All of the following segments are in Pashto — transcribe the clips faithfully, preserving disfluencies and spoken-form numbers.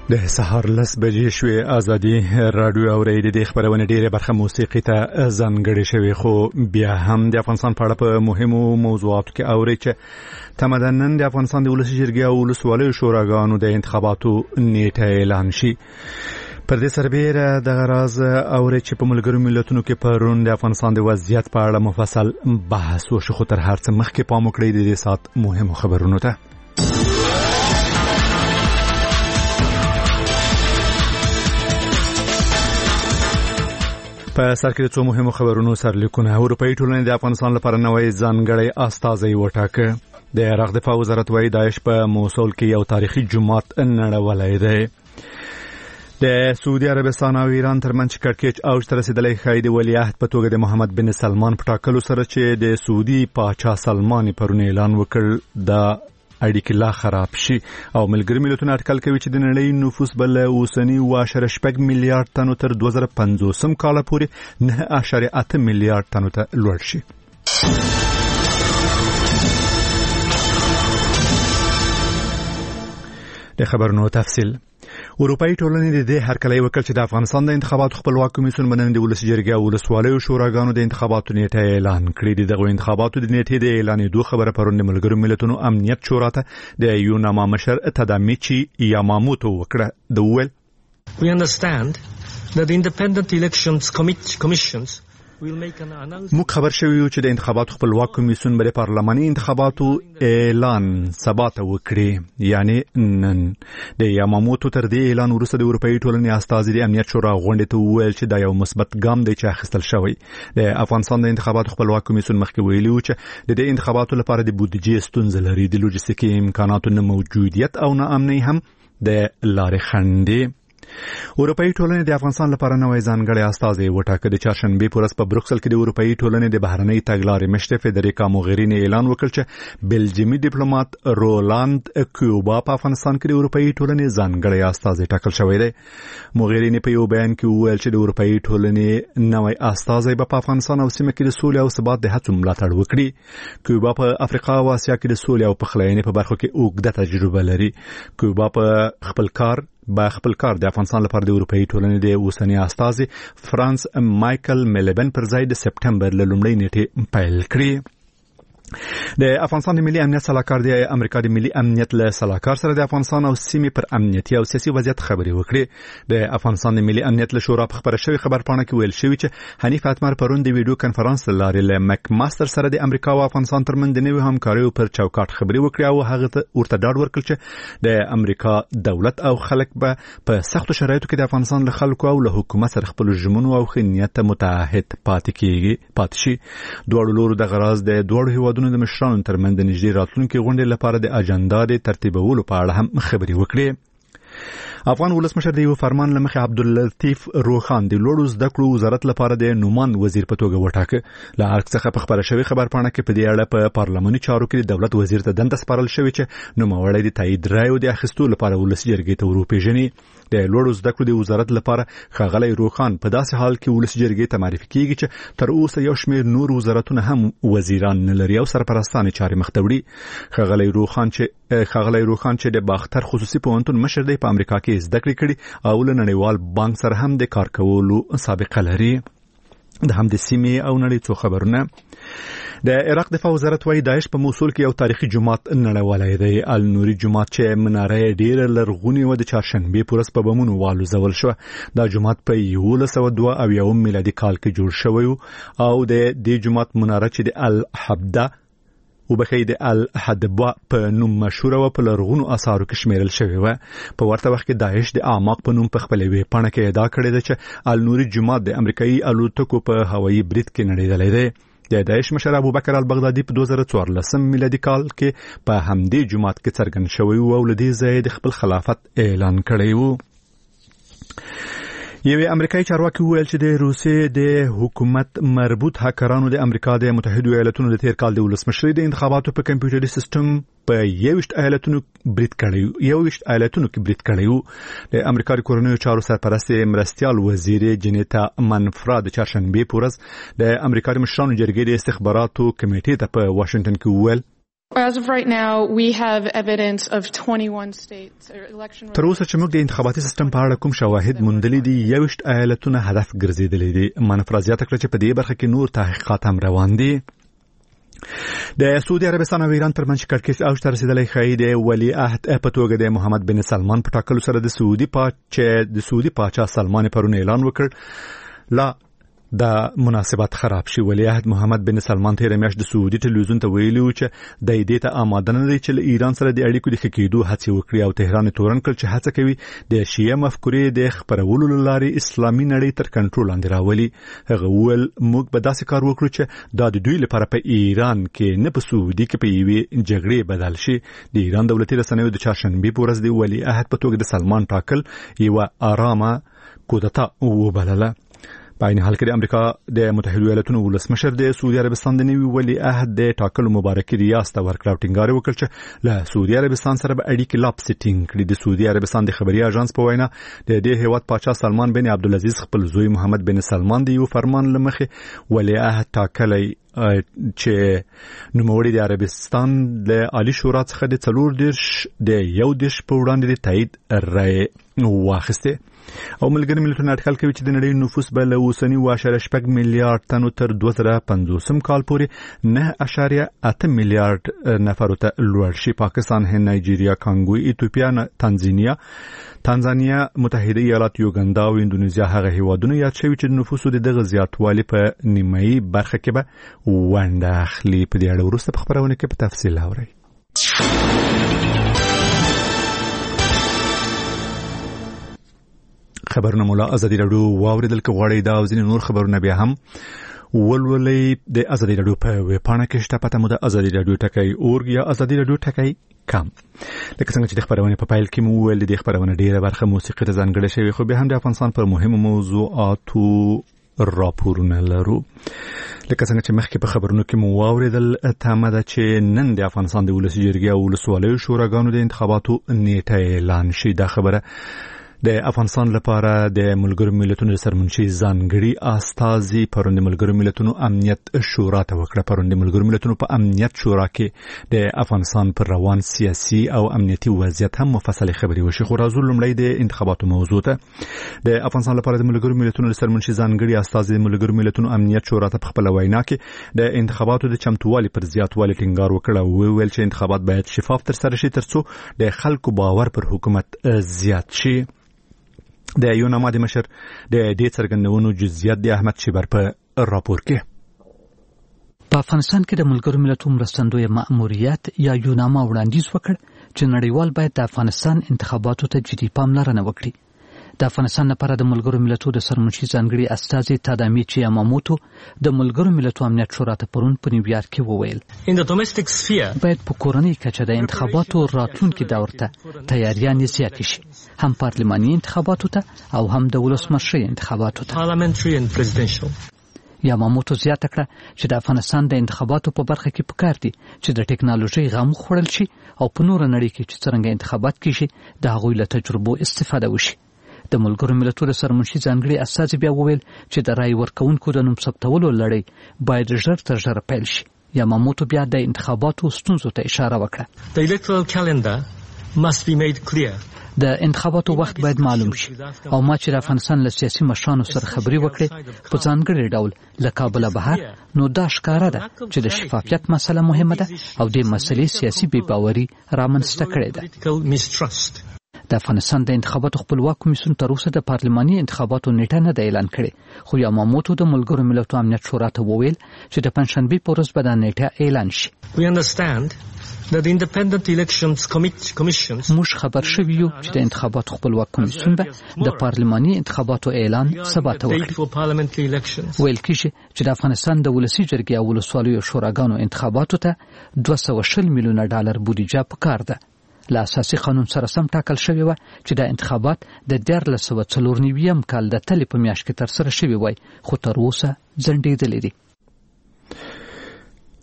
د سهار لس بجې شوې ازادي رادیو اوري د خبرونه ډیره برخه موسیقي ته ځانګړې شوی خو بیا هم د افغانستان په اړه په مهمو موضوعاتو کې اوري چې تمدنن د افغانستان د ولسی جرګې او ولسوالیو شوراګانو د انتخاباتو نیټه اعلان شي. پر دې سربېره د غراز اوري چې په ملګرو ملتونو کې پرون د افغانستان د وضعیت په اړه مفصل بحث وشو خو تر هر څه مخکې پام وکړئ د دې سات مهمو خبرونو ته. په سر کې څو مهمو خبرونو سرلیکونه. اروپایي ټولنې د افغانستان لپاره نوې ځانګړی استازی وټاکه. د عراق دفاع وزارت وايي داعش په موصل کې یو تاریخي جومات نړولای دی. د سعودي عربستان او ایران ترمنځ کړکېچ اوج ته رسیدلی ښایي د ولیعهد په توګه د محمد بن سلمان په ټاکلو سره چې د سعودي پاچا سلمان پرون اعلان وکړ د اړیکې لا خراب شي او ملګري ملتونه اټکل کوي چې د نړۍ نفوس بل اوسنی واشه شپږ میلیارډ تنو تر دوه زره پنځوسم کال پورې نه اعشاریه اته میلیارډ تنو ته لوړ شي. د خبرونو تفصیل. اروپایي ټولنې د دې هرکلی وکړ چې د افغانستان د انتخاباتو خپلواک کمیسیون باندې د ولسی جرګې او ولسوالیو شوراګانو د انتخاباتو نیټه اعلان کړې. دغه انتخاباتو د نیټې د اعلانېدو خبره پرون د ملګرو ملتونو امنیت شورا ته د یوناما مشر تدامیچی یاماموتو وکړه. د ویل We understand that the independent elections commissions موږ خبر شوی یو چې د انتخاباتو خپلواک کمیسیون به د پارلماني انتخاباتو اعلان سبا ته وکړي یعنی نن. د یاماموتو تر دې اعلان وروسته د اروپایي ټولنې استازي د امنیت شورا غونډې ته وویل چې دا یو مثبت ګام دی چې اخیستل شوی. د افغانستان د انتخاباتو خپلواک کمیسیون مخکې ویلي و چې د دې انتخاباتو لپاره د بودیجې ستونزې لري، د لوجستیکي امکاناتو نه موجودیت او نه امني هم د لارې خنډ. اروپایي ټولنې د افغانستان لپاره نوې ځانګړی استازی وټاکه. د چهارشنبه په ورځ په بروکسل کې د اروپایي ټولنې د بهرنۍ تګلارې مشر فدریکا موغرینی اعلان وکړ چې بلجیمي ډیپلوماټ رولاند کیوبا په افغانستان کې د اروپایي ټولنې ځانګړی استازی ټاکل شوی دی. موغرینی په یو بیان کې وویل چې د اروپایي ټولنې نوې استازی په افغانستان او سیمه کې د سولې او ثبات د هڅو ملاتړ وکړي. کیوبا په افریقا او اسیا کې د سولې او پخلاینې په برخو کې اوږده تجربه لري. کیوبا په خپل کار با خپل کار د افغانستان لپاره د اروپایي ټولنې د اوسنی استازي فرانس مایکل میلبن پر ځای د سپټمبر له لومړۍ نیټې پیل کړی. د افغانستان د ملي امنیت صلاحکار د امریکا د ملي امنیت له صلاحکار سره د افغانستان او سیمې پر امنیتي او سیاسي وضعیت خبرې وکړي. د افغانستان د ملي امنیت له شورا په خبره شوی خبرپاڼه کې ویل شوی چې حنیف اتمر پرون د ویډیو کانفرنس لارې له مک ماستر سره د امریکا او افغانستان ترمنځ د نوې همکاریو پر چوکاټ خبرې وکړي او هغه ته ورته ډاډ ورکړ چې د امریکا دولت او خلک به په سختو شرایطو کې د افغانستان له خلکو او له حکومت سره خپل ژمنو او خنیت متعهد پاتې کیږي پاتې شي. دوه لورو د غراز د دوه هیوادونو د مشرانو تر من د نږدې راتلونکي غونډې لپاره د اجنډا د ترتیبولو په اړه هم خبرې وکړي. افغان ولسمشر د یو فرمان لمخې عبداللطیف روخان د لوړو زده کړو وزارت لپاره د نومان وزیر په توګه وټاکه. له هر څه په خبره شوی خبرپاڼه کې په دې اړه په پارلماني چارو کې د دولت وزیر ته دنده سپارل شوی چې نوموړی د تایید رایو د اخیستو لپاره ولسی جرګې ته وروپیژني. د لوړو زده کړو د وزارت لپاره ښاغلی روخان په داسې حال کې ولسی جرګې ته معرفي کیږي چې تر اوسه یو شمېر نور وزارتونه هم وزیران نه لري او سرپرستانې چارې مخ ته وړي. ښاغلی روخان چې ښاغلی روخان چې د باختر خصوصي پوهنتون مشر دی په امریکا کې زده کړې کړي او له نړیوال بانک سره هم د کار کولو سابقه لري. د هم د سیمې او نړۍ څو خبرونه. د عراق دفاع وزارت وايي داعش په موصل کې یو تاریخي جومات نړولای دی. النوري جومات چې مناره ډیره لرغونی و د چهارشنبه په ورځ په بمونو والوزول شو. دا جومات په یولس سوه دوه اویایم میلادي کال کې جوړ شوی او د دې جومات مناره چې د الحبده او بخې د الحدبا په نوم مشهور و په لرغونو آثارو کې شمیرل شوی و. په ورته وخت کې داعش د اعماق په نوم په خپل وی پاڼه کې ادعا کړې ده چې النوري جومات د امریکایي الوتکو په هوایي برید کې نړیدلی دی. د داعش مشر ابوبکر البغدادي په دوه زره څوارلسم میلادي کال کې په همدې جومات کې څرګند شوی و او له دې ځایه د خپل خلافت اعلان کړی و. یوه امریکایي چارواکي وویل چې د روسیې د حکومت مربوط هکرانو د امریکا د متحده ایالاتونو د تیر کال د ولسمشرۍ د انتخاباتو په کمپیوټري سیستم په یوشت ایالتونو برید کړی یوشت ایالتونو کې برید کړی. د امریکا د کورنیو چارو سرپرست مرستيال وزیر جنیتا منفرا د چهارشنبه په ورځ د امریکا د مشرانو جرګې د استخباراتو کمیټې ته په واشنگټن کې وویل As of right now, we have evidence of twenty-one states or election. تر اوسه چې موږ د انتخاباتي سیستم په اړه کوم شواهد موندلي دي یوشت ایالتونه هدف ګرځېدلي دي. منفرض زیاته کړه چې په دې برخه کې نور تحقیقات هم روان دي. د سعودي عربستان او ایران ترمنځ کړکېچ اوج ته رسیدلی ښایي د ولی عهد په توګه د محمد بن سلمان په ټاکلو سره د سعودي پاچا د سعودي پاچا سلمان پرون اعلان وکړ لا د مناسبات خراب شي. ولی عهد محمد بن سلمان تیر میاشت د سعودي ټلویزیون ته ویلي و چې د دې ته آماده نه دی چې له ایران سره د اړیکو د ښه کېدو هڅې وکړي او تهران تورن کړ چې هڅه کوي د شیعه مفکورې د خپرولو له لارې اسلامي نړۍ تر کنټرول لاندې راولي. هغه وویل موږ به داسې کار وکړو چې دا د دوی لپاره په ایران کې نه په سعودي کې په یوې جګړې بدل شي. د ایران دولتي رسنیو د چهارشنبې په ورځ د ولی عهد په توګه د سلمان ټاکل یوه آرامه کودتا وبلله. په عین حال کې د امریکا د متحده ایالاتونو ولسمشر د سعودي عربستان د نوي ولی عهد د ټاکلو مبارکي ریاست ته ورکړه او ټینګار وکړ چې له سعودي عربستان سره به اړیکې لا پسې ټینګ کړي. د سعودي عربستان د خبري اژانس په وینا د دې هیواد پاچا سلمان بن عبدالعزیز خپل زوی محمد بن سلمان د یو فرمان لمخې ولی عهد ټاکلی چې نوموړي د عربستان د عالی شورا څخه د څلور دیرش د یو دیرش په وړاندې د تایید رایې واخیسته. او ملګري ملتونه اټکل کوي چې د نړۍ نفوس به له اوسنی و اشاریه شپږ میلیارډ تنو تر دوه زره پنځوسم کال پورې نه اشاریه اته میلیارډ نفر ته لوړ شي. پاکستان، هند، نایجیریا، کانګو، ایتوپیا، تانزانیا تانزانیا متحده ایالات، یوګندا او اندونیزیا هغه هیوادونه یاد شوي چې د نفوسو د دغه زیاتوالي په نیمایي برخه کې به ونډه اخلي. په دې اړه وروسته په خبرونه کې په تفصیل اورئ. خبرونه مولا ازادي رادیو واوریدل کې غواړي دا او ځینې نور خبرونه بیا هم ولولې د ازادي رادیو په ویب پاڼه کې شته. پته مو د ازادي رادیو ټکی اورګ یا ازادي رادیو ټکی کام. لکه څنګه چې د خبرونه په پایل کې مو ویل د خبرونه ډیره برخه موسیقي ته ځانګړې شوی خو به هم د افغانستان پر مهمو موضوعاتو راپورونه لرو. لکه څنګه چې مخکې په خبرونو کې مو واوریدل تمه ده چې نن د افغانستان د ولسي جرګې او ولسوالیو شوراګانو د انتخاباتو نیټه اعلان شي. دا خبره د افغانستان لپاره د ملګرو ملتونو سرمنشي ځانګړي استازي پرون د ملګرو ملتونو امنیت شورا ته وکړه. پرون د ملګرو ملتونو په امنیت شورا کې د افغانستان پر روان سیاسي او امنیتي وضعیت هم مفصل خبري وشي. خو راځو لومړی د انتخاباتو موضوع ته. د افغانستان لپاره د ملګرو ملتونو سرمنشي ځانګړي استازي د ملګرو ملتونو امنیت شورا ته په خپل وینا کې د انتخاباتو د چمتووالي پر زیاتوالي ټینګار وکړ او ویل چې انتخابات باید شفاف تر سره شي ترڅو د خلکو باور پر حکومت زیات شي. د یوناما د مشر د دې څرګندونو جزئیات د احمد شیبر په راپور کې. په افغانستان کې د ملګرو ملتونو مرستندوی مأموریت یا یوناما وړاندیز وکړ چې نړیوال باید د افغانستان انتخاباتو ته جدي پاملرنه وکړي. د افغانستان لپاره د ملګرو ملتونو د سرمنشي ځانګړي استازي تادامیچی یاماموتو د ملګرو ملتونو امنیت شورا ته پرون په نیویارک کې وویل In the domestic sphere باید په کورنۍ کچه د انتخاباتو راتلونکي دور ته تیاریانې زیاتې شي، هم پارلماني انتخاباتو ته او هم د ولسمشرۍ انتخاباتو ته. parliamentary and presidential. یاماموتو زیاته کړه چې د افغانستان د انتخاباتو په برخه کې پکار دي چې د ټکنالوژي غم خوړل شي او په نور نړۍ کې چې څنګه انتخابات کیږي د هغوی له تجربو استفاده وشي. د ملګرو ملتونو سرمنشي ځانګړي استازي بیا وویل چې د رای ورکونکو د نوم ثبتولو لړۍ باید ژر تر ژره پیل شي. یاماموتو بیا د انتخاباتو ستونزو ته اشاره وکړه. The electoral calendar must be made clear. د انتخاباتو وخت باید معلوم شي او ما چې د افغانستان له سیاسي مشرانو سره خبرې وکړې په ځانګړي ډول له کابل بهر، نو دا ښکاره ده چې د شفافیت مسله مهمه ده او د مسلې سیاسي بې باوري رامنځته کړې ده. د افغانستان د انتخاباتو خپلواک کمیسیون تر اوسه د پارلماني انتخاباتو نیټه نه ده اعلان کړې، خو یاماموتو د ملګرو ملتونو امنیت شورا ته وویل چې د پنځشنبې په ورځ به دا نیټه اعلان شي. We understand that the independent elections commissions موږ خبر شوي یو چې د انتخاباتو خپلواک کمیسیون به د پارلماني انتخاباتو اعلان سبا ته وکړي. ویل کېږي چې د افغانستان د ولسي جرګې او ولسوالیو شوراګانو انتخاباتو ته دوه سوه شل میلیونه ډالر بودیجه پکار ده. له اساسي قانون سره سم ټاکل شوی و چې د انتخابات د دیارلس سوه څلور نویم کال د تلې په میاشت کې ترسره شوي وای، خو تر اوسه ځنډېدلې دي.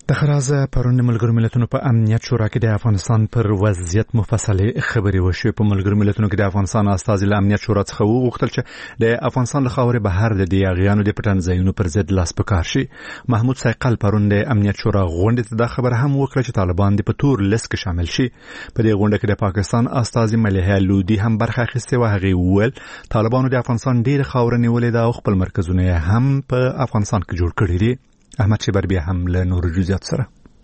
د خرازه پرون ملګرو ملتونو په امنیت شورا کې د افغانستان پر وضعیت مفصله خبري وشوه. په ملګرو ملتونو کې د افغانستان استازي له امنیت شورا څخه وغوښتل چې د افغانستان له خاورې بهر د دیاغیانو د پټن ځایونو پر ضد لاس پکار شي. محمود سایقل پرون د امنیت شورا غونډې ته د خبر هم وکړه چې طالبان د پتور لیست کې شامل شي. په دې غونډه کې د پاکستان استازي ملیحه لودي هم برخه اخیسته و. هغه وویل طالبانو د افغانستان ډېر خاور نیولې ده او خپل مرکزونه هم په افغانستان کې جوړ کړی دي. احمد شبر بیا هم له نور جزئیات سره.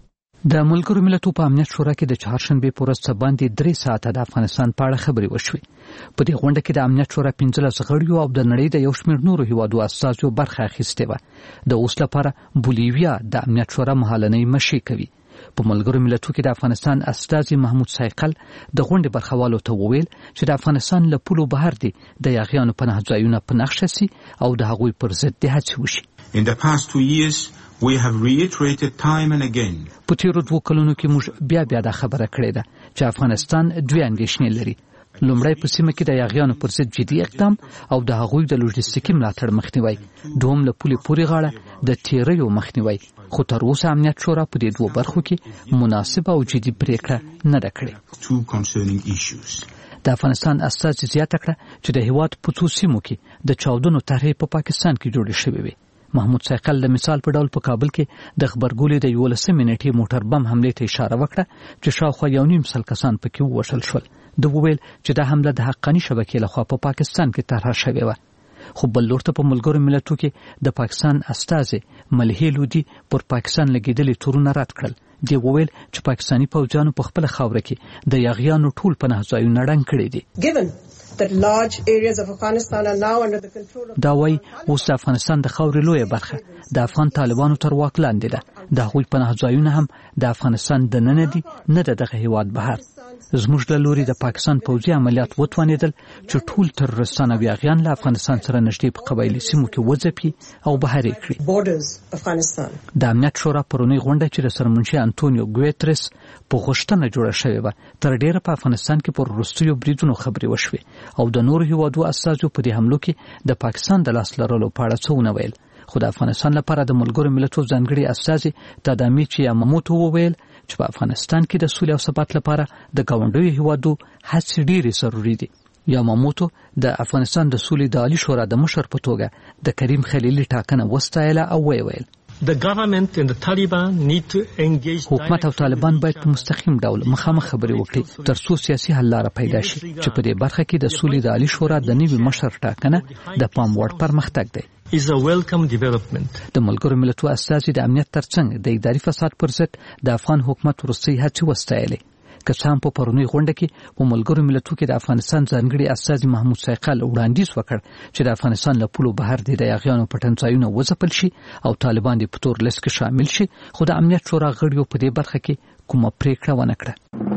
د ملګرو ملتونو په امنیت شورا کې د چهارشنبه په ورځ باندې درې ساعته د افغانستان په اړه خبري وشوې. په دې غونډه کې د امنیت شورا پنځلس غړي او د نړۍ د یو شمېر نورو هیوادو استازو برخه اخیسته و. د اوس لپاره بولیویا د امنیت شورا مهالنۍ مشي کوي. په ملګرو ملتونو کې د افغانستان استازي محمود سایقل د غونډې برخوالو ته وویل چې د افغانستان له پولو بهر دي د یاغیانو پناه ځایونه په نقشه سي او د هغوی پر ضد د هڅې وشي. In the past two years we have reiterated time and again. په تیرو دوه کلونو کې موږ بیا بیا دا خبره کړې ده چې افغانستان دوه اندېښنې لري. لومړی په سیمه کې د یاغیانو پر ضد جدي اقدام او د هغوی د لوجستیکي ملاتړ مخنیوي. دوم له پولې پورې غاړه د تیریو مخنیوي. خو تر اوسه امنیت شورا په دې دوه برخو کې مناسبه او جدي پریکړه نه ده کړې. Two concerning issues. د افغانستان استازي زیاته کړه چې د هیواد په څو سیمو کې د چاودنو طرحې په پاکستان کې جوړې شوې وي. محمود سایقل د مثال په ډول په کابل کې د خبرګولې د یولسمې نیټې موټر بم حمله ته اشاره وکړه چې شاوخوا یو نیم سل کسان پکې ووژل شول. د وویل چې دا حمله د حقاني شبکې لخوا په پاکستان کې طرح شوې وه. خو بل لورته په ملګرو ملتونو کې د پاکستان استازي ملیحه لودي پر پاکستان لګیدلې تورونه رد کړل. دی وویل چې پاکستانی پوځیانو په خپل خاوره کې د یاغیانو ټول پناه ځایونه ړنګ کړي دي. that large areas of Afghanistan are now under the control of دا وای اوس د افغانستان د خاورې لویه برخه د افغان طالبانو تر واک لاندې ده. د هغوی پناه ځایونه هم د افغانستان د ننه دي نه د دغه هیواد بهر. زموږ له لوري د پاکستان پوځي عملیات وتوانېدل چې ټول ترورستان او یاغیان له افغانستان سره نږدې په قبایلي سیمو کې وځپي او بهر یې کړي. د امنیت شورا پرونی غونډه چې د سرمنشي انټونیو ګویترس په غوښتنه جوړه شوې وه تر ډیره په افغانستان کې پر وروستیو بریدونو خبرې وشوې او د نورو هیوادو استازو په دې حملو کې د پاکستان د لاس لرلو په اړه څه ونه ویل. خو د افغانستان لپاره د ملګرو ملتونو ځانګړي استازي تادامي چې یاماموتو وویل چې په افغانستان کې د سولې او ثبات لپاره د ګاونډیو هیوادو هڅې ډېرې ضروري دي. یاماموتو د افغانستان د سولې د عالی شورا د مشر په توګه د کریم خلیلي ټاکنه وستایله او ویل The government and the Taliban need to engage. حکومت او طالبان باید په مستقیم ډول مخامخ خبرې وکړي تر څو سیاسي حل لاره پیدا شي چې په دې برخه کې د سولې د عالی شورا د نوي مشر ټاکنه د پام وړ پرمختګ دی. is a welcome development. د ملګرو ملتونو استازي د امنیت ترڅنګ د اداري فساد پر ضد د افغان حکومت وروستۍ هڅې وستایلې. که څه هم په پرونی غونډه کې په ملګرو ملتونو کې د افغانستان ځانګړي استازي محمود سایقل وړاندیز وکړ چې د افغانستان له پولو بهر د یاغیانو پټن ځایونه وځپل شي او طالبان د پتور لیست کې شامل شي. خو د امنیت شورا غړیو په دې برخه کې کومه پریکړه ونه کړه.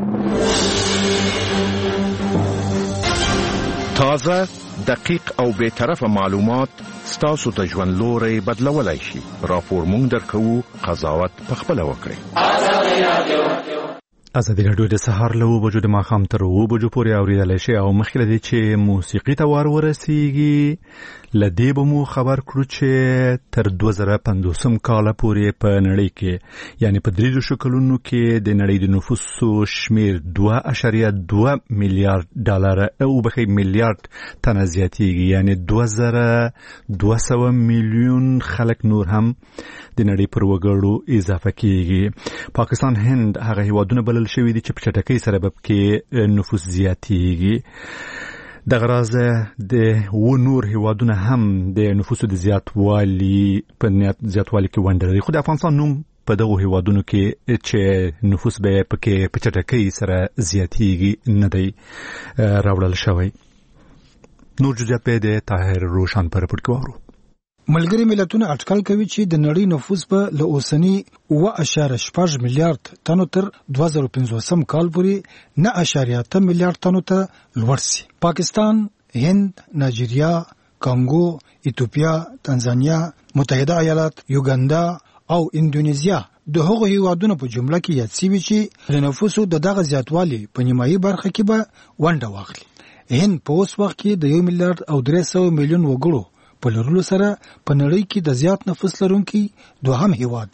تازه دقیق او به طرفه معلومات ستاسو د ژوند لوري بدلولای شي. راپور مونږ درکو، قضاوت په خپل وکړئ. ازادي راډیو د سهار له اوه بجو د ماښام تر اوه بجو پورې اورېدلی شئ او مخکې له دې چې موسیقي ته ور ورسیږي له دې به مو خبر کړو چې تر دوه زره پنځوسم کاله پورې په نړۍ کې یعنې په درې دېرشو کلونو کې د نړۍ د نفوسو شمېر دوه اعشاریه دوه میلیارډ ډالره وبښئ میلیارډ تنه زیاتېږي یعنې دوه زره دوه سوه میلیون خلک نور هم د نړۍ پر وګړو اضافه کیږي. پاکستان هند هغه هیوادونه بلل شوي دي چې په چټکۍ سره به کې نفوس زیاتېږي. دغه راز د و نور هیوادونه هم د نفوسو د زیاتوالي په نیت زیاتوالي کې ونډه لري. خو د افغانستان نوم په دغو هیوادونو کې چې نفوس به پکې په چټکۍ سره زیاتېږي نه دی راوړل شوی. نور جزئیات به د طاهر روشن پر رپورټ کې واورو. ملګري ملتونه اټکل کوي چې د نړۍ نفوس په له اوسنی اوه اعشاریه شپږ میلیارډ تنو تر دوه زره پنځوسم کال پورې نه اعشاریه اته میلیارډ تنو ته لوړ شي. پاکستان، هند، نایجیریا، کانګو، ایتوپیا، تنزانیا، متحده ایالات، یوګاندا او اندونیزیا د هغو هیوادونو په جمله کې یاد شوي چې د نفوسو د دغه زیاتوالي په نیمایي برخه کې به ونډه واخلي. هند په اوس وخت کې د یو میلیارډ او درې سوه میلیون وګړو په لرلو سره په نړۍ کې د زیات نفوس لرونکي دوهم هیواد دی.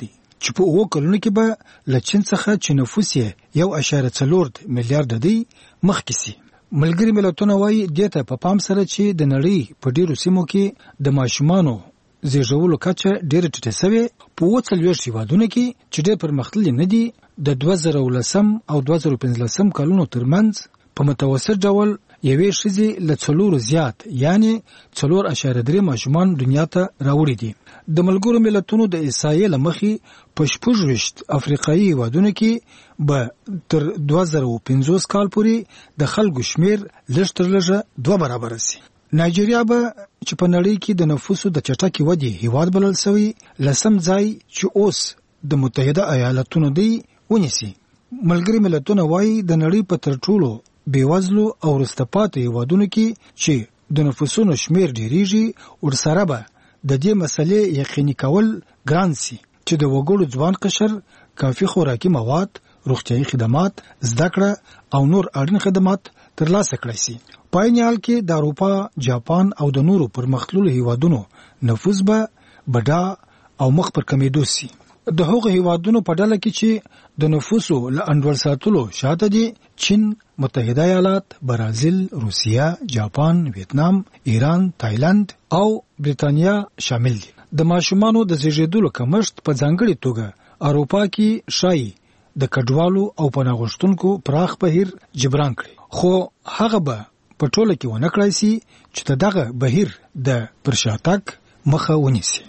چې په اوه کلونو کې به له چین څخه چې نفوس یې یو اشاریه څلور میلیارډ دی مخکې سي. ملګري ملتونه وایي دې ته په پام سره چې د نړۍ په ډیرو سیمو کې د ماشومانو زیږولو کچه ډېره ټیټه شوې. په اووه څلوېښت هېوادونو کې چې ډېر پرمختللي نه دي د دوه زره اوولسم او دوه زره پنځلسم کلونو ترمنځ په متوسط ډول یوې ښځې له څلورو زیات یعنی څلور اشاریه درې ماشومان دنیا ته راوړي دي. د ملګرو ملتونو د احصایې له مخې په شپږ ویشت افریقایي هېوادونو کې به تر دوه زره پنځوس کال پورې د خلکو شمیر لږ تر لږه دوه برابره سي. نایجیریا به چې په نړۍ کې د نفوسو د چټکې ودې هېواد بلل سوی لسم ځای چې اوس د متحده ایالتونو دی ونیسي. ملګري ملتونه وایي د نړۍ په تر ټولو بېوزلو او وروسته پاتې هېوادونو کې چې د نفوسونو شمیر ډېرېږي ورسره به د دې مسلې یقیني کول ګران سي چې د وګړو ځوان قشر کافي خوراکي مواد، روغتیايي خدمات، زده کړه او نور اړین خدمات ترلاسه کړی سي. په عین حال کې د اروپا، جاپان او د نورو پرمختللو هېوادونو نفوس به بډا او مخ پر کمیدو سي. د هغو هېوادونو په ډله کې چې د نفوسو له انډول ساتلو شاته دي چین، متحده ایالات، برازیل، روسیه، جاپان، ویتنام، ایران، تایلند او بریتانیا شامل دي. د ماشومانو د زیږیدلو کمښت په ځانګړې توګه اروپا کې شایي د کډوالو او پناه غوښتونکو پراخ بهیر جبران کړي، خو هغه به په ټوله کې ونه کړای سي چې دغه بهیر د پرشاتګ مخه ونیسي.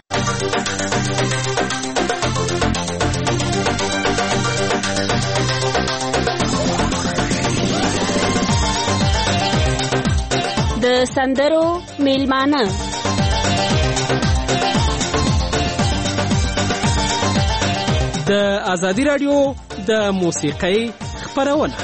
د سندرو میلمانه د ازادي رادیو د موسیقۍ خپرونه.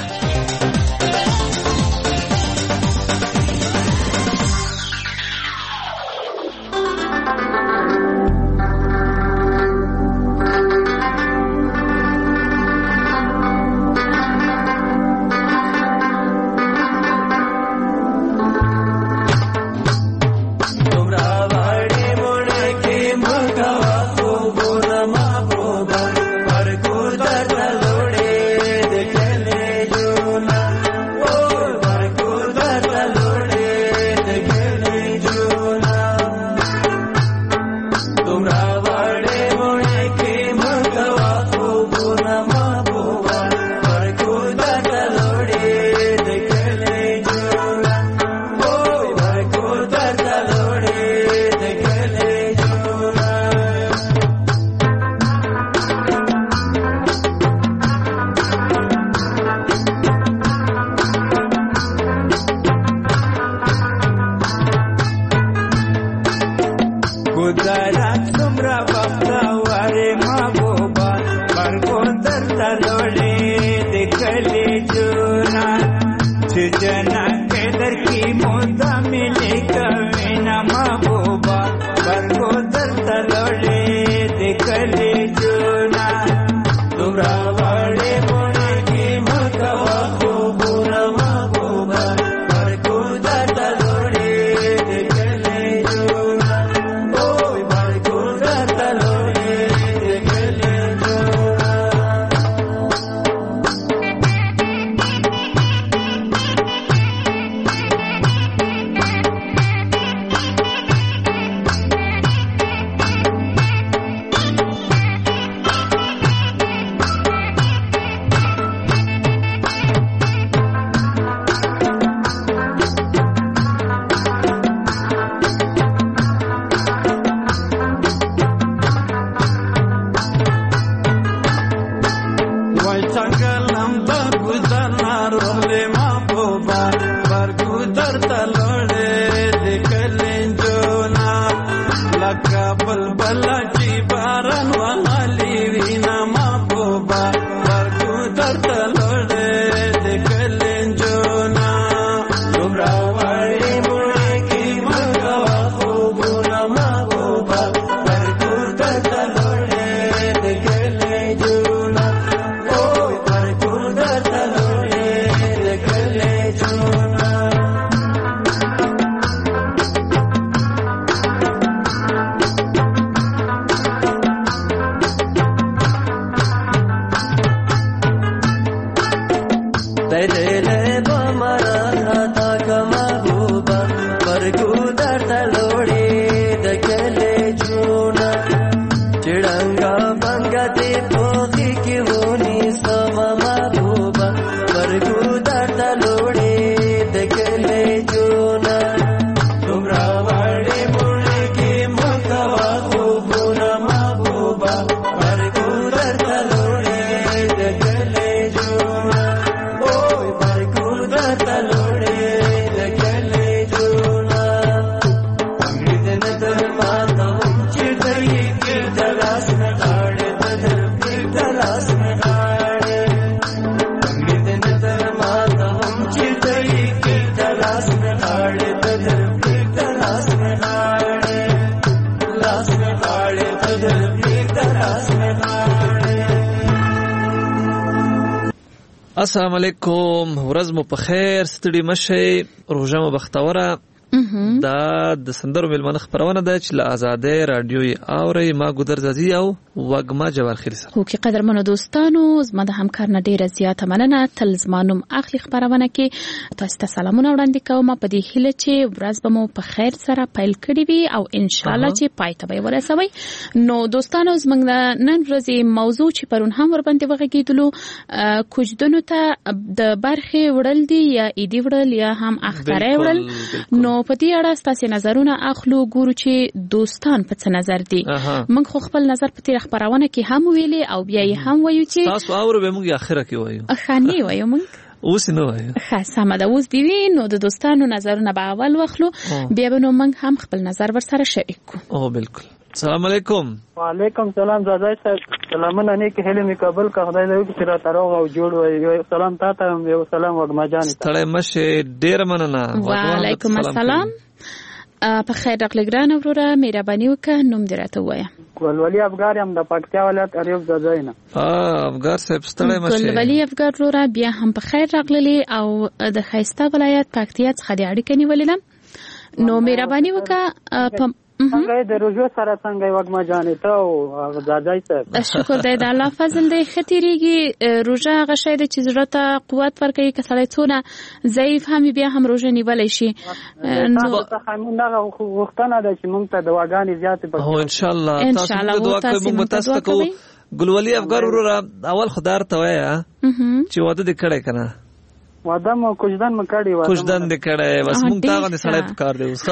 السلام علیکم، ورځ مو په خیر، ستړي مشئ، روژه مو بختوره. دا د سندرو میلمانه خبرونه ده چې له آزادۍ رادیو یې اورئ. ما ګودر زازي او وږمه جوارخیل سره. خو کې قدرمنو دوستانو، زما د همکار نه ډیره زیاته مننه. تل زما نوم اخلي خبرونه کې تاسو ته سلامونه وړاندې کوم په دې هیله چې ورځ به مو په خیر سره پیل کړي وي او ان شاء الله چې پای ته به ورسوي. نو دوستانو، زموږ د نن ورځې موضوع چې پرون هم ور باندې وغږیدلو، کوجدونو ته د برخې وړل دي یا ایدي وړل یا هم اختره وړل. نو په دې اړه تاسو نظرونه اخلو، ګورو چې دوستان په څه نظر دي. موږ خو خپل نظر په تیر خبرونه کې هم ویلي او بیا یې هم وایو چې تاسو اورو به موږ اخره کې وایو. خاني وایو موږ اوس نو وایو. ښه سمه ده، اوس دی وی. نو د دوستانو نظرونه به اول واخلو، بیا به نو موږ هم خپل نظر ورسره شریک کو. او بالکل. السلام علیکم. وعلیکم سلام زادای صاحب. سلامونه نیک هلي می قبول کا، خدای دې وکړي چې را تروغ او جوړ وي. سلام تاسو ته، یو سلام وګما جان. ستړی مشه، ډیر مننه. وعلیکم السلام. په خیر راغلی ګران وروره، مهرباني وکړه نوم دې راته ووایه. ګلولي افګار یم د پکتیا ولایت اریوب ځای نه. اه افګار صاحب ستړی مشه. ګلولي افګار وروره، بیا هم په خیر راغلی او د خیسته ولایت پکتیا څخه د اړیکې نیولې. نو مهرباني وکړه څنګه د روزو سره څنګه وګما جانې ته او زادای صاحب. شکر دی، د الله فضل دی. ختیریږي روزه هغه شی دی چې زړه ته قوت ورکوي. که سړی څونه ضعیف هم بیا هم روزه نیولی شي. نو څه همغه وختونه ده چې موږ ته دواګانې زیاتې پکې. هو ان شاء الله تاسو ته دعا کوي، موږ تاسو ته کوو. ګلولي افګار وروره، اول خدای ته وایه چې واده دې کړی کنه. واده مو کوجدان مو کړی، واده کوجدان دې کړی، بس موږ تا باندې سړی په کار دی اوس.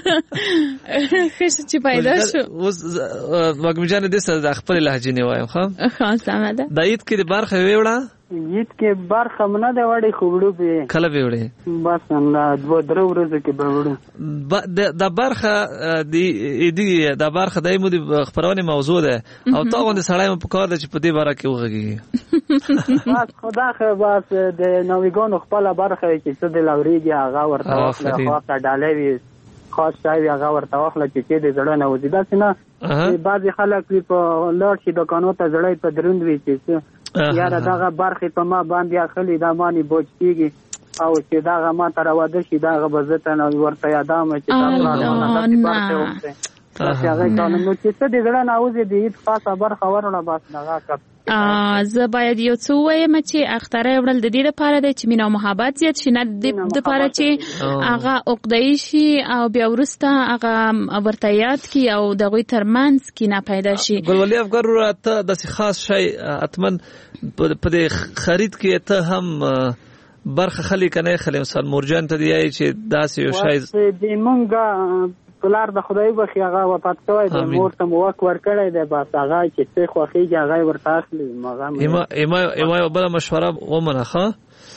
خښ چې پیدا شو اوس وګم جان دې سره خپل لهجه نه وایم. ښه ښه سمه ده. د عید کې د برخه ویوړه، عید کې برخه مونږ نه وړي، خو وړو به کله ویوړې؟ بس نه دوه درو ورځې کې به وړو. د برخه د دې د برخه د مو د خبرونه موضوع ده او تا باندې سړی مو په کار ده چې په دې باره کې وغږیږي. بس خدا خو بس د نویګانو خپل برخه کې څه د لوريږي هغه ورته واخله، خو تا ډالې وي خاص شای هغه ورته واخله چې چې د زړه نه وځي. دا څنګه بعضی خلک په لوړ شي دکانو ته زړه په دروند وي چې یاره دغه برخې په ما باندې اخلي، دا مانی بوج کېږي او چې دغه ما ته راوده شي دغه به زه ته ورته یادام چې دا برخې وکړي. هغه قانون چې څه د زړه نه وځي د عید خاصه برخه ورونه بس دغه کپ. زه باید یو څه وایم چې اختره وړل د دې لپاره دی چې مینه او محبت زیات شي، نه د لپاره چې هغه عقده‌ای شي او بیا وروسته هغه ورته یاد کی او دغوی ترمنځ کې نه پیدا شي. ګلولي افګار راته داسې خاص شی اتمن په دې خرید کې ته هم برخه خلی کنه خلی مثلا مورجان ته دی چې داسې یو شی د مونږه پلار د خدای بخي هغه وفات شوی د مور ته موک ور کړی دی، بس هغه چې څه خوخیږي هغه ورته اخلي. ایما ایما ایما بل مشوره ومنه ښه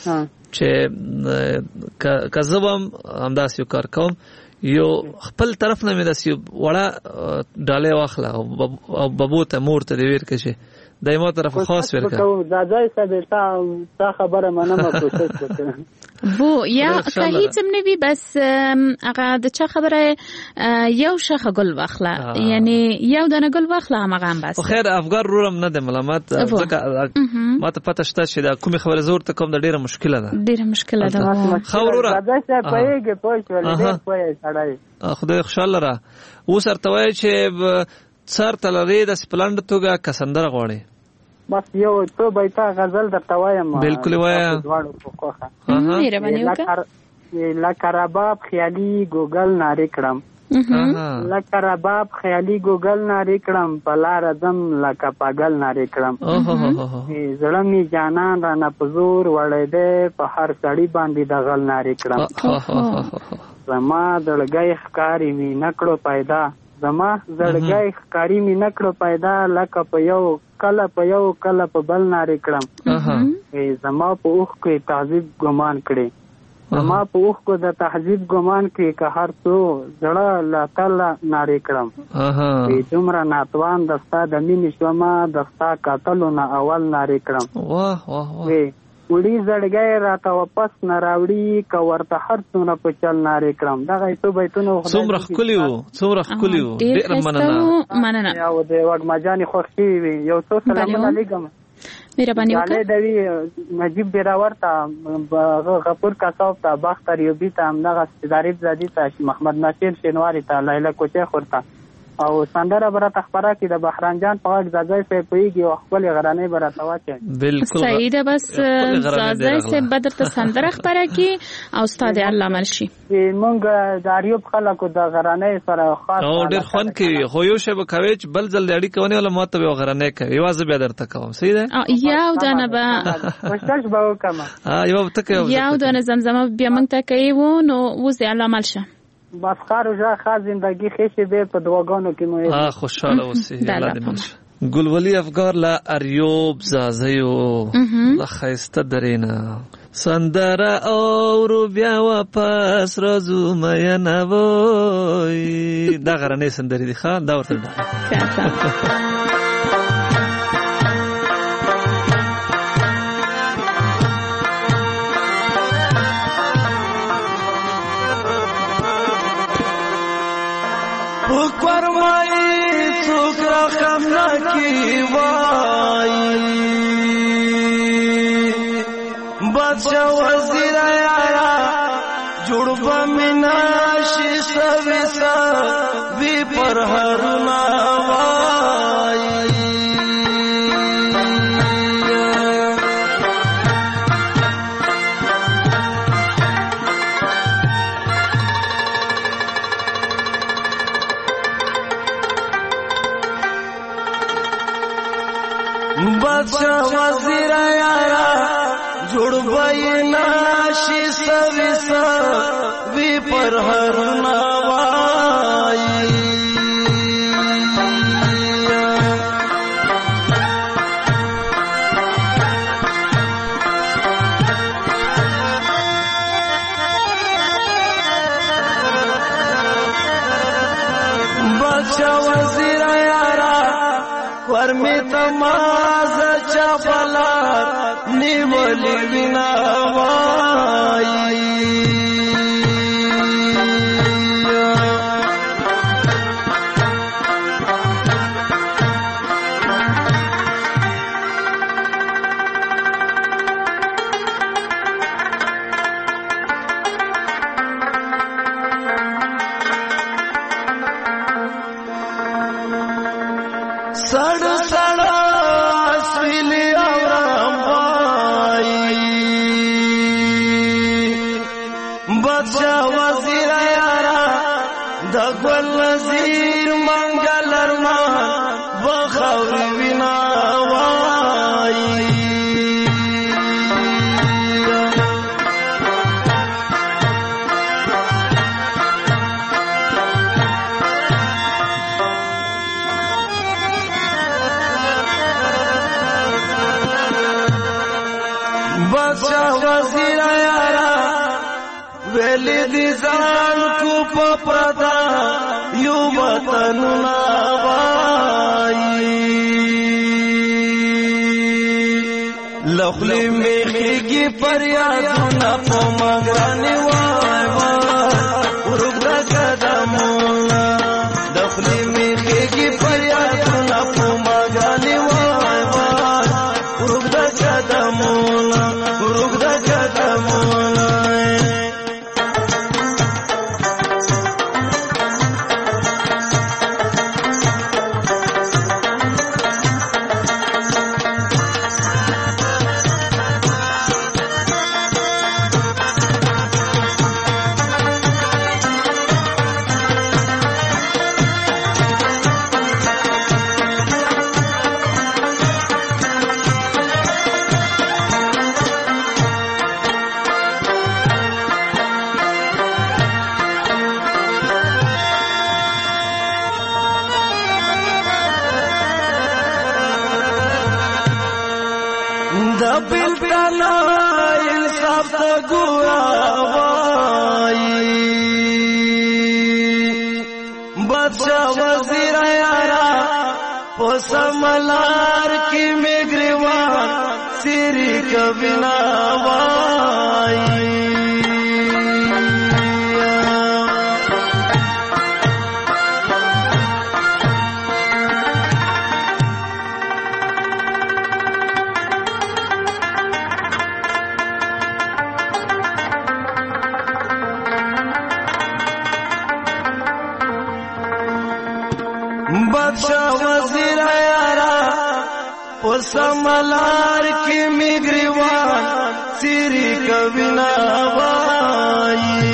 چې کزبم همداس یو کار کوم، یو خپل طرف نه مې داسې وړه ډالې واخله او بابو ته مور ته دی ویر کې دایمه طرف خاص ورکړه. زادای صاحب تا تا خبره منم کوشش وکړم. بو یا که هیڅ هم نه وي، بس هغه د چا خبره یو شخه ګل واخله، یعنی یو دانه ګل واخله هغه هم بس. خو خیر افګار رورم نه د ملامت ځکه ما ته پته شته چې دا کومه خبره زور ته کوم د ډیره مشکله ده، ډیره مشکله ده. خورورا زادای صاحب پېږه پوه شو ولې پوهه سړی خدای خوشاله را اوس ارته وای چې څار تلری د سپلند توګه کسندر غوړي. بس یو تو بیتا غزل درته وایم. بالکل وایا. مهرباني وکړه. لکه رباب خیالي ګوګل ناری کړم، لکه رباب خیالي ګوګل ناری کړم، په لار ځم لکه پاگل ناری کړم. زړه می جانان را نه پزور وړې ده، په هر سړی باندې د غل ناری کړم. زما دلګي ښکاری می نکړو پیدا، زما زړګي ښکاری می نکړو پیدا، لکه په یو کله په یو کله په بل ناری کړم. زما په اوخ کې تعذیب ګمان کړي، زما په اوخ کو د تهذیب ګمان کې که هر څو زړه لا تعالی ناری کړم. ای دومره ناتوان دستا د مینې شوما دستا قاتلو نه اول ناری کړم. واه واه واه وړي زړګي راته واپس نه راوړي، که ورته هر څونه په چل ناری کړم. دغه څو بیتونه څومره ښکلي وو، څومره ښکلي وو، ډېر مننه مننه. او د وګماجانې خوښ شوي وي. یو څو سلامونه لیکم. مهرباني وکړئ. دوی نجیب بیراور ته غفور کساب ته بختر یوبی ته همدغه ظریف زادي ته محمد ناصر شینواری ته لیلا کوچه خور ته او سندره برته خبره کې د بحران جان په غږ ځای په پیږي او خپل غرانې برته واچي. بالکل صحیح ده. بس ځای سه بدر ته سندره خبره کې او استاد الله مرشي مونږ د اریوب خلکو د غرانې سره خاص او ډېر خون کې خو یو شی به کوي چې بل ځل اړیکه ونی ولا ماته به غرانې کوي یوازې به درته کوم. صحیح ده. یو دانه به کوشش به وکم. ها یو ته کوي یو دانه زمزمه بیا مونږ ته کوي و نو وځي الله مرشه بس خارو جا خاص زندگی خیشی به په دواګانو کې مو ها خوشاله اوسې الله دې مرشه. ګلولي افګار لا اریوب زازیو لا خیسته درینا سندره او بیا واپس راځو مې نه وای دا غرانې سندري دي ښا دا ورته बादशाह वजीर यारा जुड़बा मिना शीशा विसा भी पर हरुना बादशाह वजीर यारा जुड़बाई नाशी सविसा भी पर हर नवाई बादशाह वजीर यारा वर्मी तमाज चपला निवली बिना सड़ सड़ा स्विली बादशाह वजीर यारा दगवल नजीर मंगलर बखौर बिना बादशाह वजीर यारा वेली दी जान को पप्रदा यू वतन नवाई लखली में की फरियाद न पो मगरानी वाय रुक कदम लखली में की फरियाद न पो मगरानी वाय रुक कदम रुक कदम दबिल तना इंसाफ तो गुआवाई बादशाह वजीर यारा पोसमलार की मेघरिवान सिरी कबिनावाई بادشاہ وزیر یارا وسملار کی میگریوان سیری کبھی نہ وای.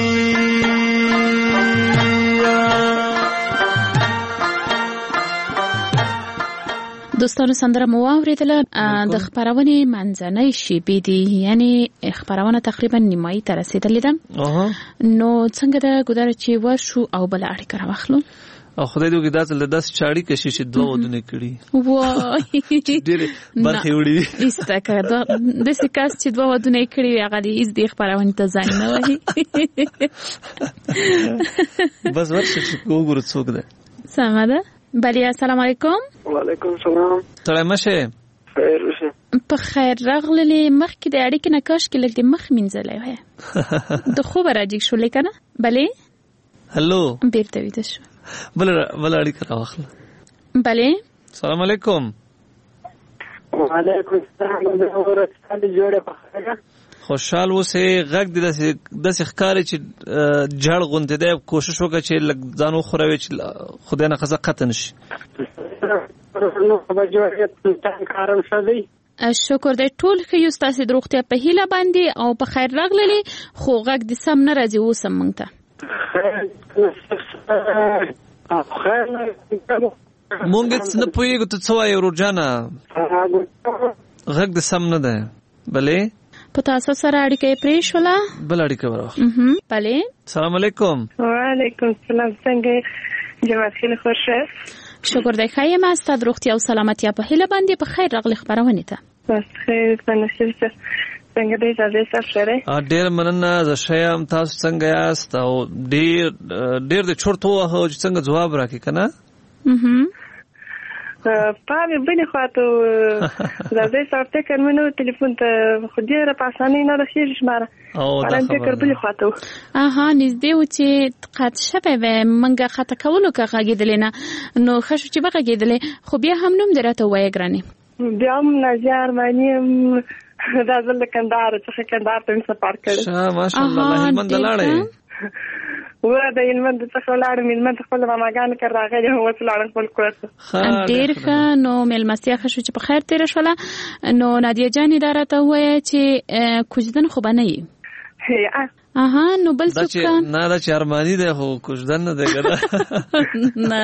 دوستانو سندره مو اوریدله د خبرونه منځنۍ شیبې دي یعنی خبرونه تقریبا نیمایي ته رسیدلې ده. نو څنګه د ګودر چې ورشو او بل اړیکه راوخلو او خدای دې وګدا چې داس چاړي کشي چې دوه ودونه کړي وای ډېر برخه وړي ایستکه د دې کاس چې دوه ودونه کړي هغه دې از دې خبرونه ته ځای نه وای. بس ورشه چې وګورو څوک ده. سلام ده بلی. السلام علیکم. وعلیکم السلام. سلام شه. خیر اوسه. په خیر راغلی. مخکې د اړیکې نه کاش کې لګې مخ منځلې وای. د خوب راځي شو لیکنه. بلی. هلو. بیرته ویده شو. بل بل اړیکه راوخله. بلی. سلام علیکم. وعلیکم السلام. ورته جوړه په خیر. خوشحال اوسه. غږ د داسې ښکاري چې جړ غونډه ده. کوشش وکړه چې لږ ځانو خوروي چې خدای نه خزه قطن شي. شکر دې ټول خو یو تاسو د روغتیا په هیله باندې او په خیر راغلي. خو غږ د سم نه راځي اوسم مونږ ته. مونږ څنګه پوهیږو ته څه وایې ورجانه؟ غږ د سم نه ده. بلې په تاسو سره اړیکه پرې شوله. بل اړیکه ورغله. بلې. سلام علیکم. وعلیکم السلام. څنګه جماعت خیلی خوشه. شکر دې خایم است د روغتیا او سلامتیا په هیله باندې په خیر راغلی خبرونه ته. بس خیر پنځه څه څنګه دې ځای سره. ا ډېر مننه. زه شایم تاسو څنګه یاست او ډېر ډېر د چورتو وه چې څنګه جواب راکې کنه. mhm پاره بني خاطو زړه سره کړمنو ټلیفون ته خو دې را پاسانه نه رسیږي شماره. او دا خبره بني خاطو اها نږدې و چې قد شپه و منګه خطا کولو کا غېدلې نه نو خشو چې بغه غېدلې خو بیا هم نوم درته وای ګراني. بیا هم نظر معنی دا ځل کندهار څخه کندهار ته سفر کړی. ماشاءالله هلمند لاړې. ورته د هلمند څخه لاړم. هلمند خپل ماماګان کړ راغلی هو لاړم خپل کوڅه. ډېر ښه. نو مېلمستیا ښه شو چې په خیر تېره شوله. نو نادیه جانې دا راته ووایه چې کوژدن خو به نه یي. اها نو بل څوک نه دا چې ارماني دی خو کوژدن نه دی ګره. نه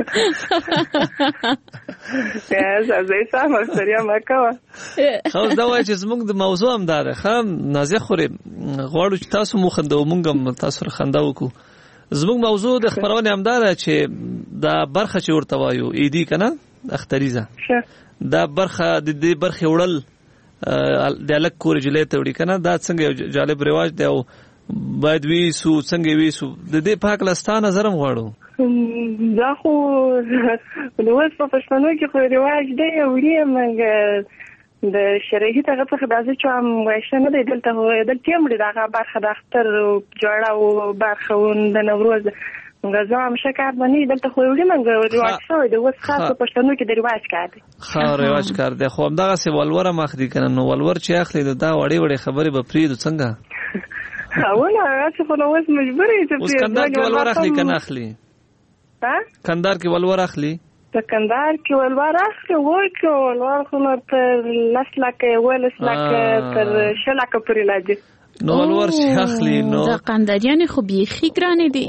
زه سم سره ما کوه. خو دا وایي چې زموږ د موضوع هم دا ده. خام نازیه خوري غواړو چې تاسو مو خندو مونږ هم تاسو سره خندا وکړو. زموږ موضوع د خبرونه هم دا ده چې دا برخه چې ورته وایو ایدی کنه اختریزه دا برخه د دې برخه وړل د الک کور جلې ته وړي کنه. دا څنګه یو جالب رواج دی او باید وی سو څنګه وی سو د دې پاک لستان نظرم غواړو. دا خو نو اوس په پښتنو کې خو رواج دی وړي منګه د شریعت هغه څخه د ازچ هم وښنه دی دلته هو دلته هم دا برخه د اختر جوړه او برخه د نوروز غزا هم شکر باندې دلته خو وړي منګه رواج شوی د اوس خاص په پښتنو کې د رواج کار دی. خو رواج کار دی خو همدغه سی ولور مخدي کنه. نو ولور چې اخلي دا وړي وړي خبرې به پریدو څنګه. اونه راځي خو نو اوس مجبور یې چې اوس کندهار کې ولور اخلي کنه اخلي. ها کندهار کې ولور اخلي. په کندهار کې ولور اخلي وای کو ولور خو نو تر لاس لکه ولس لکه تر شلکه پرې لاږي. نو ولور چې اخلي نو دا قنداریان خو بیخي ګرانې دي.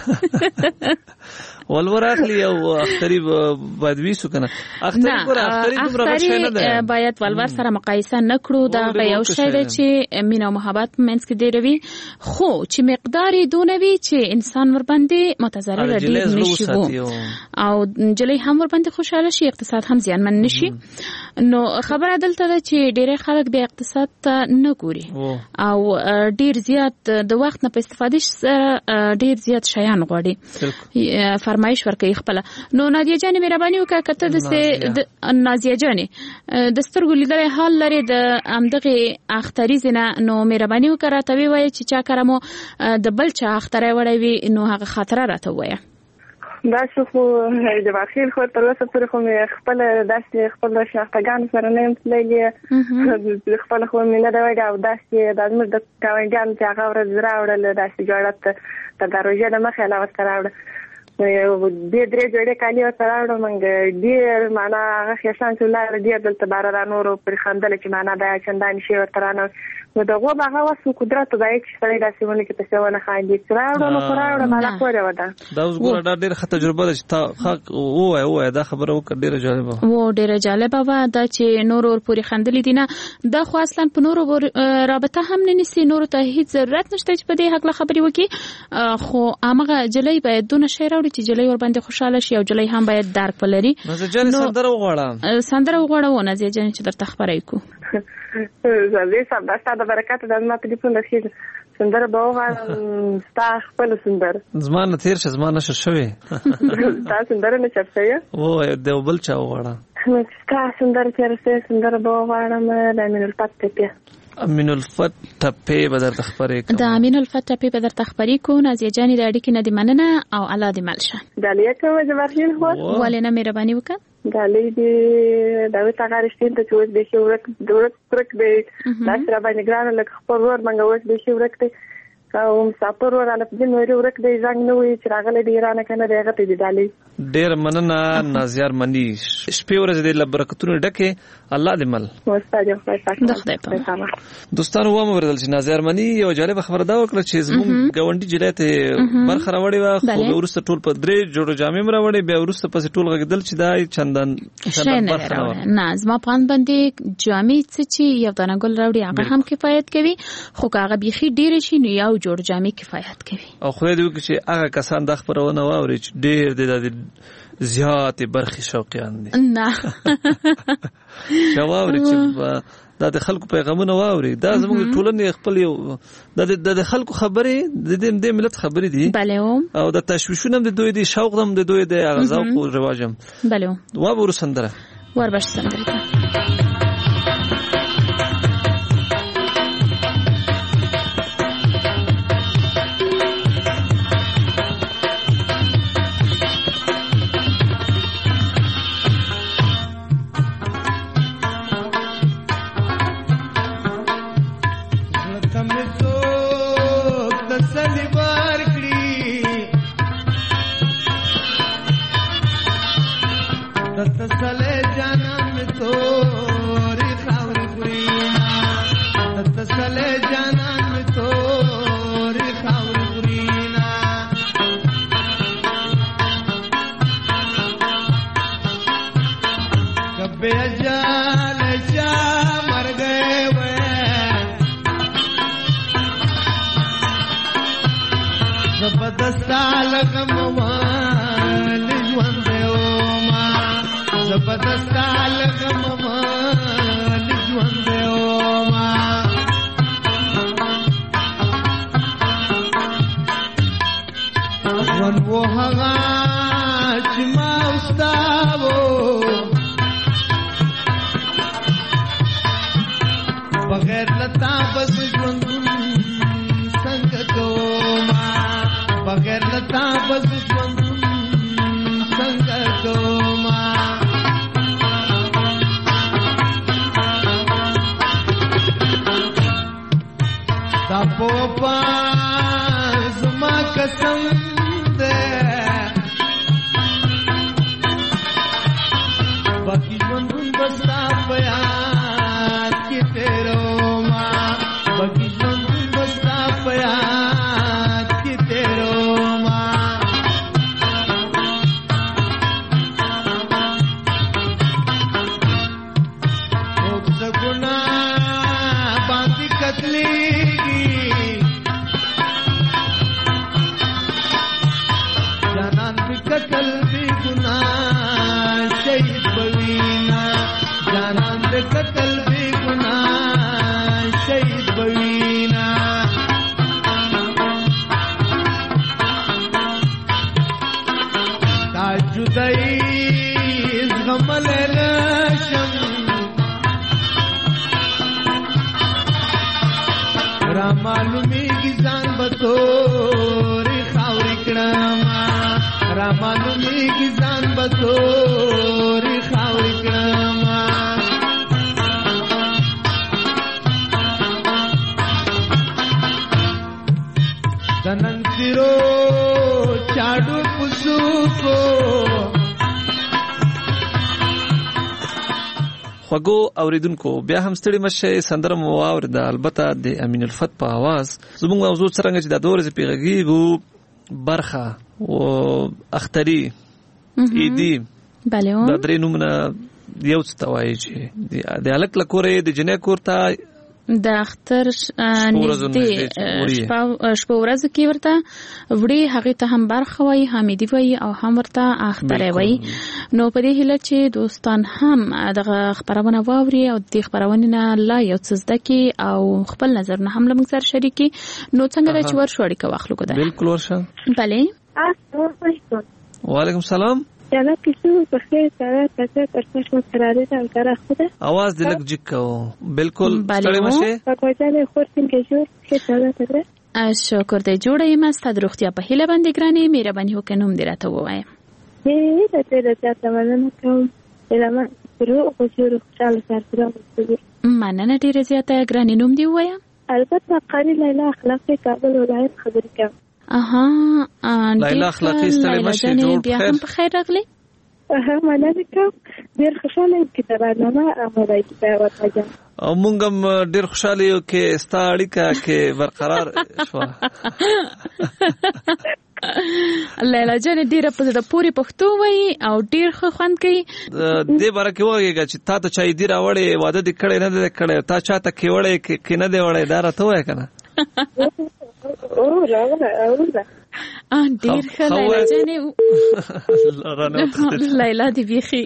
ولور اخلي او اختری باید ویسو کنه. اختری ګوره اختری دومره بچی نه ده. باید ولور سره مقایسه نکړو. دا یو شی دی چې مینا او محبت منځ کې دی روي خو چې مقدار دونه وي چې انسان ور باندې متضرر ډیر نشي وو او جلې هم ور باندې خوشاله شي اقتصاد هم زیانمن نشي. نو خبره دلته ده چې ډېر خلک د اقتصاد ته نه ګوري او ډیر زیات د وخت نه په استفادې سره ډیر زیات شیان غواړي فرمایش ورکوي خپل. نو نادیه جانې مهرباني وکړه کته د نازیه جانې د سترګو لیدل حال لري د امدغه اختریز نه. نو مهرباني وکړه ته وایي چې چا کرمو د بل چا اختره وړي وي نو هغه خاطره راته وایي. دا څه خو د واخیل خو تر اوسه پورې خو مې خپل داسې خپل شاختګان سره نه یم تللې. خپل خو مې نه دا وایي او داسې د زموږ د ګاونډیانو چې هغه ورځ راوړل داسې جوړت ته دروژه د مخې علاوه سره راوړل دې درې جوړې کالي ورته راوړم ډېر معنا هغه ښیښان چې ولاړه ډېر دلته باره را نورو پرې خندله چې معنا دا چندانې شی ورته رانه نو د غوب هغه وس قدرت دی چې سړی داسې ونه کې پسې ونه خاندي چې راوړه نو خو راوړه مالا کورې وه ده دا اوس ګوره دا ډېره ښه تجربه ده چې تا حق ووایه ووایه دا خبره وکړه ډېره جالبه و ډېره جالبه وه دا چې نور ورپورې خندلي دي نه دا خو اصلا په نورو رابطه هم نه نیسي نورو ته هېڅ ضرورت نشته چې په دې هکله خبرې وکړي خو همغه جلۍ باید دونه شی راوړي چې جلۍ ورباندې خوشحاله شي او جلۍ هم باید درک ولري نازیه جانې سندره وغواړه سندره وغواړه و نازیه جانې چې درته خبره یې کړو زه سبا ستا د برکته د ما ټلیفون رسېږي سندره به وغواړم ستا خپله سندره زما نه تېر شه زما نشر شوې ستا سندره نه چپ شوې ووایه د یو بل چا وغواړه ستا سندره چې رسېږي سندره به وغواړم د امین الفت ټپې امین الفت ټپې به درته خپرې کوم د امین الفت ټپې به درته خپرې کوو نازیه جانې د اړیکې نه دې مننه او الله دې مل شه ډالۍ کومه جبارخیل خور ولې نه مهرباني وکړه ډالۍ دې داوود هغه رښتین ته چې اوس بیخي ورک ورک ورک دی داسې راباندې ګرانه لکه خپل ورور باندې اوس بیخي ورک دی او مسافر ور على دې نوري ورک دی زنګ نه وي چې راغلی دی ایران کنه دی هغه ته دی ډالۍ ډېر مننه نازیار منی شپې ورځې دې له برکتونو ډکې الله دې مل د خدای په دوستانو ومو ورته چې نازیار منی یو جالب خبره دا وکړه چې زموږ ګاونډي جلای ته برخه راوړې وه خو وروسته ټول په درې جوړو جامې م راوړې بیا وروسته پسې ټول غږېدل چې دا چندان چندان برخه نه وه نه زما په اند باندې جامې څه چې یو دانه ګل راوړي هغه هم کفایت کوي خو که هغه بیخي ډېرې شي نو یو جوړ جامې کفایت کوي او خدای دې وکړي چې هغه کسان دا خپرونه واوري چې ډېر دې د زیاتې برخې شوقیان دي نه چې واوري چې دا د خلکو پیغامونه واوري دا زموږ ټولنې خپل یو د خلکو خبرې د دې ملت خبرې دي او د تشویشونه هم د دوی دي شوق هم د دوی د هغه ذوق او رواج هم بله واورو سندره وربش سندره चाडू पुसू خوږو اوریدونکو بیا هم ستړي مشه سندره مو واورید البته د امین الفت په आवाज زموږ موضوع څنګه چې د دور ز پیغږیږو برخه او اختری ایدی بله د درې نومونه یو څه توایي چې د الک لکورې د جنې کورته د اختر نږدې شپه ورځ کې ورته وړي هغه ته هم برخه وای حمیدی وای او هم ورته اختر وای نو په دې هله چې دوستان هم دغه خبرونه واوري او د خبرونه نه لا یو څه زده کی او خپل نظر نه هم لمږ سره شریکي نو څنګه د چور شوړی کا واخلو کو ده بالکل ورشه بله وعلیکم السلام جانا کیسو بخیر سره تاسو ترڅو شو تراره ته کار اخته आवाज د لګ جکو بالکل ستړي مشه په کوټه خور څنګه جوړ څه سره تر شکر دې جوړې ما ستاسو روغتیا په هیله باندې ګراني مهرباني وکړئ نوم دې راته ووایه هې دا ته راته مننه کوم دلته پرو او شروع خاله سره مننه ډیره زیاته ګراني نوم دې ووایه البته قاری لیلا اخلاقی کابل ولایت خبرې کوم اها لیلا اخلاقی ستړي مشه جوړ بیا هم په خیر راغلی اها مننه کوم ډیر خوشاله یم چې برنامه امره کیږي ورته او مونږ هم ډیر خوشاله یو کې ستا اړیکه کې برقرار شو لیلا جان ډیر په دې پوری پښتو وای او ډیر خو خوند کوي دې باره کې وایي چې تا ته چای دی راوړې واده دې کړې نه دې کړې تا چاته کې وړې کې نه دې وړې دا راته وای کنه او راغله اوله ان ډیر ښه لیلا جانې لیلا دی بيخي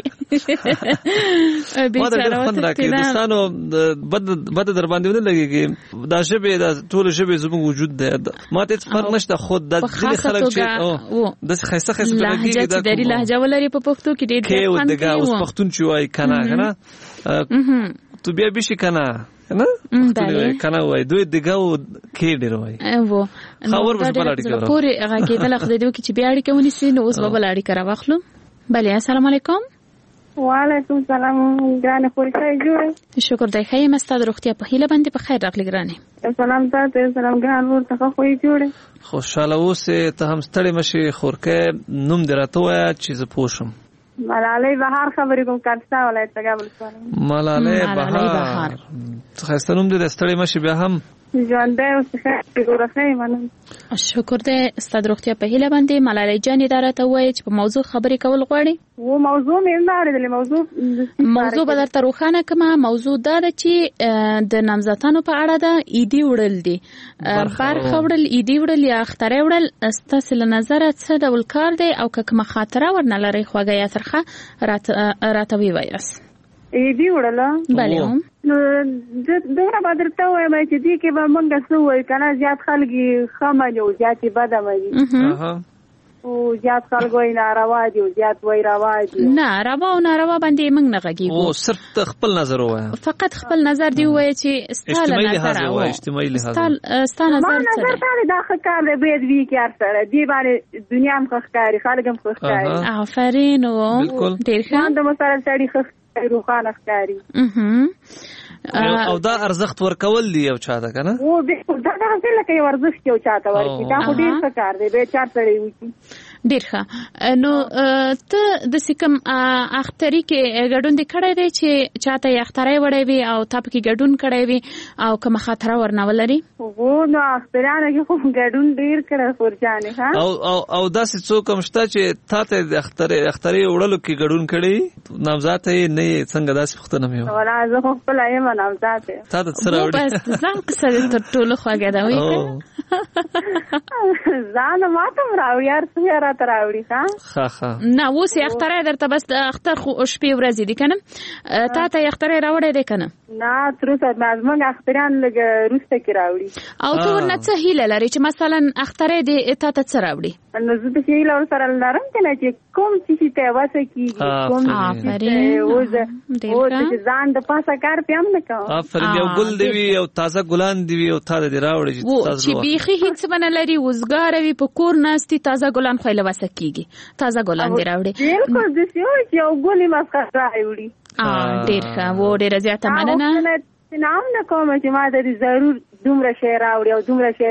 ما د خوند راکې دوستانو بد بد در باندې ونه لګيږي دا شبي دا ټول شبي زموږ وجود ده ما ته فرق نشته خود د ځینې خلک چې د خیسه خیسه لهجه د دری لهجه ولري په پښتو کې ډېر کې و دغه اوس پښتون چوي کنه کنه تو بیا بشي کنه نه کنه وای دوی دغه کې ډیر وای او خبر بس بل اړیکه پوری هغه کې د لخت دیو کې چې بیا اړیکه ونی سي نو اوس به بل اړیکه راوخلو بله السلام علیکم وعلیکم السلام ګرانه پولیسای جوړ شکر دای خیر مستاد روغتیا په هیله باندې په خیر راغلی ګرانه سلام تاسو سلام ګران ورته خو جوړ خوشاله اوسه ته هم ستړي مشي خورکه نوم دراته وای چې ز پوښم ملالۍ بهار خبرې کوم کارستا ولایت تګابل سره ملالۍ بهار خسته نوم دې ستړي مشي بیا هم ژوندې اوسه ګورخه منم شکر دې ستاد روغتیا په هیله باندې ملالۍ جان اداره ته وای چې په موضوع خبرې کول غواړي و موضوع مې نه اړیدلې موضوع موضوع به درته روښانه کما موضوع دا ده چې د نامزدانو په اړه ده ایدي وړل دي برخه وړل ایدي وړل یا اختر وړل ستاسو له نظر څه ډول کار دی او که کومه خاطره ورنه لري خوږه یا ترخه راته راته وایاس ایدي وړل بله نو دغه بدرته وایم چې دې کې به مونږ څه وای کنه زیات خلګي خمنو زیات بد مې او زیات خلک وای ناروا دي زیات وای روا دي نه روا او ناروا باندې موږ نه غږیږو او صرف خپل نظر وای فقط خپل نظر دی وای چې ستاله نظر او اجتماعي لحاظ ستاله نظر څه نظر ته دا ښکار دی به دوی کې ارسره دی باندې دنیا هم ښکاری خلک هم ښکاری آفرین او ډیر ښه د مسله سړي ښکاری روخانه ښکاری او دا ارزښت ورکول دی او چاته کنه او دا دا څه لکه ارزښت یو چاته ورکی دا خو ډیر څه کار دی به چار سړی وکی ډیر ښه نو ته د سکم اختری کې ګډون د کړه دی چې چاته یې اخترای وړي وي او تاسو کې ګډون کړی وي او کوم خاطر ورنولري وو نو اخترانه کې کوم ګډون ډیر کړه فورجانه ها او او او داسې څوک هم شته چې تاسو د اختر اخترې وړلو کې ګډون کړی نامزاد یې نه څنګه داسې وخت نه میو ولا زه خو خپل یم نامزاد تا ته سره وړي بس ځان قصه تر ټولو خوږه ده وای ځان ماته راو یار څنګه تراوړي ها ها ها نه اوس یې اخترای درته بس د اختر خو شپې ورځې دي کنه تا ته اخترای راوړې دي کنه نه تر څو مازمن اختران لګ روسته کې راوړي او ته ورنه څه هیله لري چې مثلا اخترای دې تا ته څه راوړي نو زه د هیله ور سره لرم کنه چې کوم چې ته واسه کیږي کوم آفرین او د ځان د پاسه کار پم نه کوم آفرین یو ګل دی وی او تازه ګلان دی وی او تا دې راوړي چې تاسو چې بیخي هیڅ بنه لري وزګار وی په کور ناشتي تازه ګلان خو له واسه کیږي تازه ګلان دی راوړي بالکل د سیو چې یو ګلې مسخه راوړي ا ډیر ښه و ډیر زیاته مننه نام نه کوم چې ما د ضرور دومره شی راوړي او دومره شی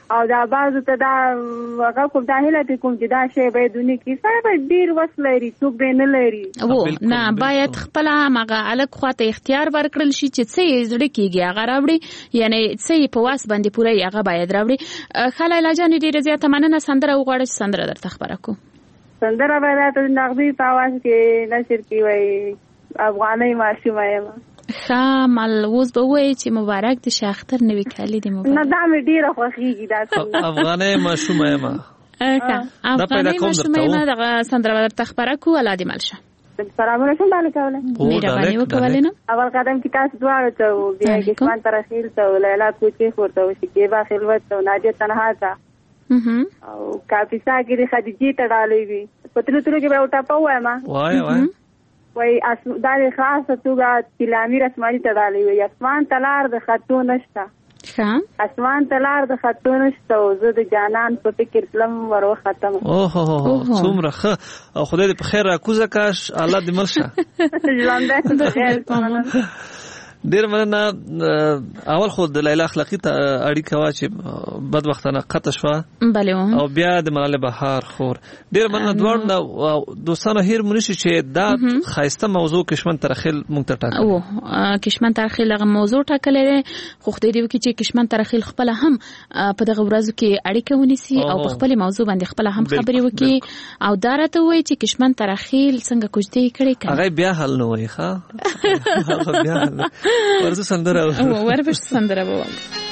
او دا بعضو ته دا هغه کوم دا هیله کوم چې دا شی باید ونی کی سره به ډیر وس لري څوک به نه لري او نه باید خپل هغه الګ خواته اختیار ورکړل شي چې څه یې زړه کیږي هغه راوړي یعنی څه یې په واس باندې پوره هغه باید راوړي. خلای لاجان ډیر زیاته مننه سندره وغواړي سندره درته خبره کو سندره باید ته نغدي په आवाज کې نشر کی وای افغاني ماشومه یم خامل اوس به وای چې مبارک د شاختر نوې کالی دی مبارک نه دا مې ډیره خوښیږي دا افغاني ماشومه یم دا پیدا کوم درته دا سندره درته خبره کو الاده ملشه سلامونه شم باندې کوله مهرباني وکولې نو اول قدم کې تاسو دواړه ته بیا کشمان ترخیل ته لیلا کوچي ورته وشي کې با خلوت ته ناجه تنها تا او کاپیسا کې د خدیجې تړالې وي پتلو تلو کې به وټا پوهه ما وای وای وای اس دا خاصه توګه تلامي رسمالي تړالې وي اسمان تلار د خطو نشتا خام اسمان تلار د خطو نشتا او زه د جانان په فکر تلم ورو ختم اوه هو څومره ښه او خدای دې په خیر راکوزه کاش الله دې مرشه ژوند دې خیر ډیر مننه اول خو د لیلا اخلاقی ته اړیکه وا چې بدبختانه قطع شو بله او بیا د ملال بهار خور ډیر مننه دوړ دوستانو هیر منشي چې دا خاصه موضوع کشمن ترخیل مونږ ته ټاکل او کشمن ترخیل هغه موضوع ټاکلې خو خدای دې وکړي چې کشمن ترخیل خپل هم په دغه ورځو کې اړیکه ونیسي او په خپل موضوع باندې خپل هم خبرې وکړي او دا راته وایي چې کشمن ترخیل څنګه کوجدي کړي هغه بیا حل نه وای ښا هغه بیا حل ورته سندره او ورته سندره ووایي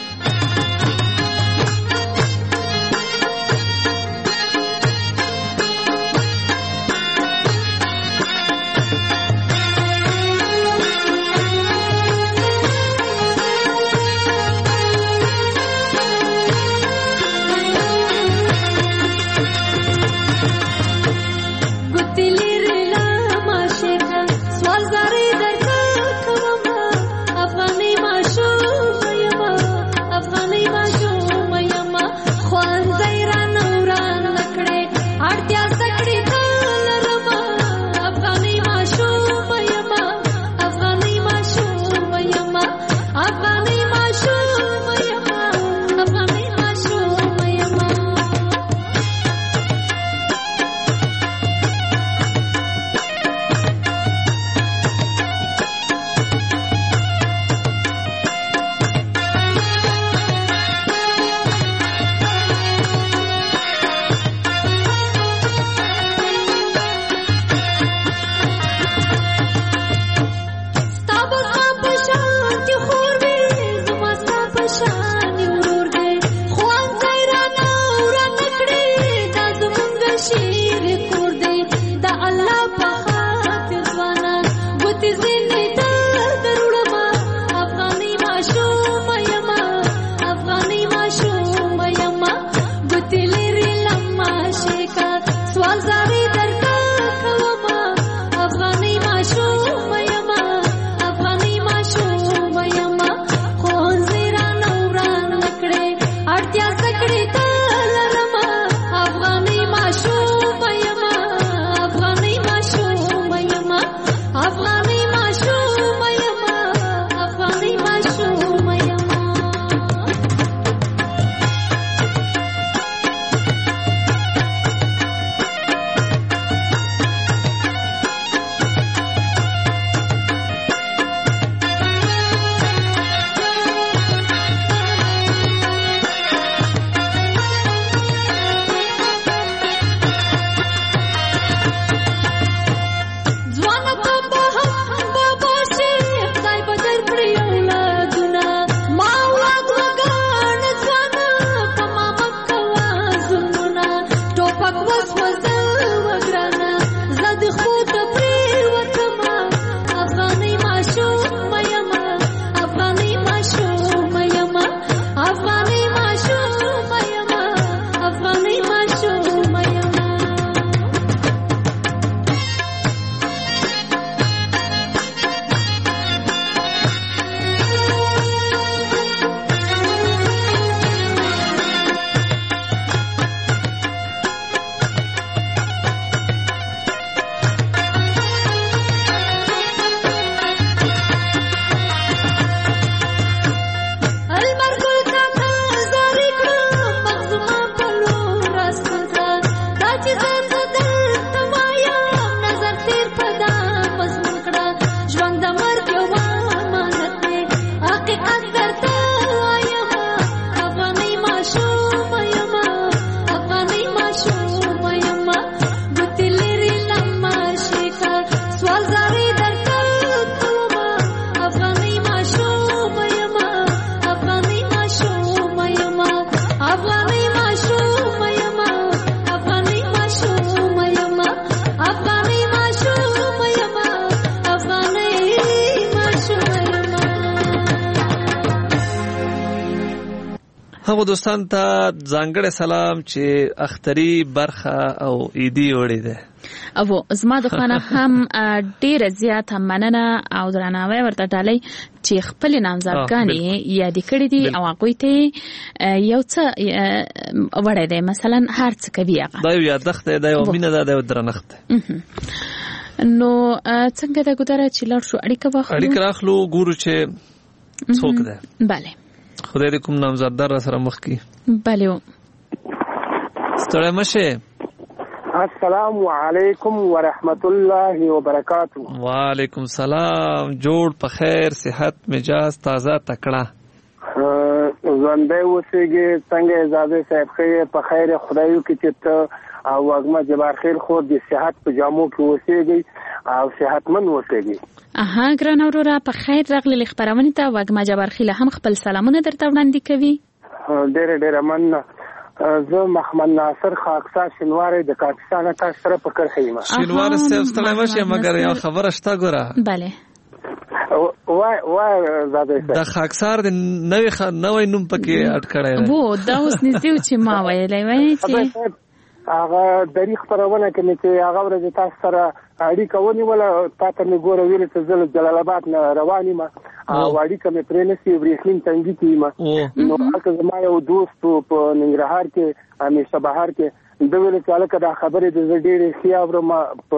هغه دوستان ته ځانګړی سلام چې اختری برخه او عیدی وړي ده. او زما د خانه هم ډیره زیاته مننه او درناوی ورته ډالۍ چې خپل نامزدګانې یاد کړې دي او هغه ته یو څه وړي ده، مثلا هر څه کوي هغه دا یو یادښت دی، دا یو مینه ده، دا یو درنښت دی. نو څنګه دا ګذاره چې لړ شو اړیکه واخلو اړیکه راخلو ګورو چې څوک ده. bale خدای دې کوم نامزددار را سره مخ کی. bale ستړی مشه. السلام علیکم ورحمت الله وبرکاتہ. وعلیکم السلام. جوړ په خیر، صحت، مزاج تازه تکړه. ژوندۍ اوسېږي. څنګه اجازه صاحب خیر په خیر خدایو کې چې ته او وګما جبار خیر خو د صحت په جامو کې اوسېږي او صحتمن اوسېږي. اها ګران اورورا په خیر راغلی خبرونه ته وګما جبار خیل هم خپل سلامونه درته وړاندې کوي. ډېر ډېر مننه. زه محمد ناصر خاکسار شینواری د پاکستان تاسو سره په کرخې ما. شینوار سره ستړی مشه مګر یو خبره شته ګوره. bale وای وای زاده د خاکسار د نوې خ نوې نوم پکې اټ کړی وو دا اوس نږدې چې ما ویلې وای چې هغه دری خبرونه کوي چې هغه ورځ تاسو سره اړیکه ونیوله تاسو مې ګوره ویل چې زه جلال آباد نه روان یم او اړیکه مې پرې نسی ورېښمین څنګه کیما نو هغه زما یو دوست په ننګرهار کې همیشه بهر کې د ویل چې هغه دا خبره د ډېرې خیاورم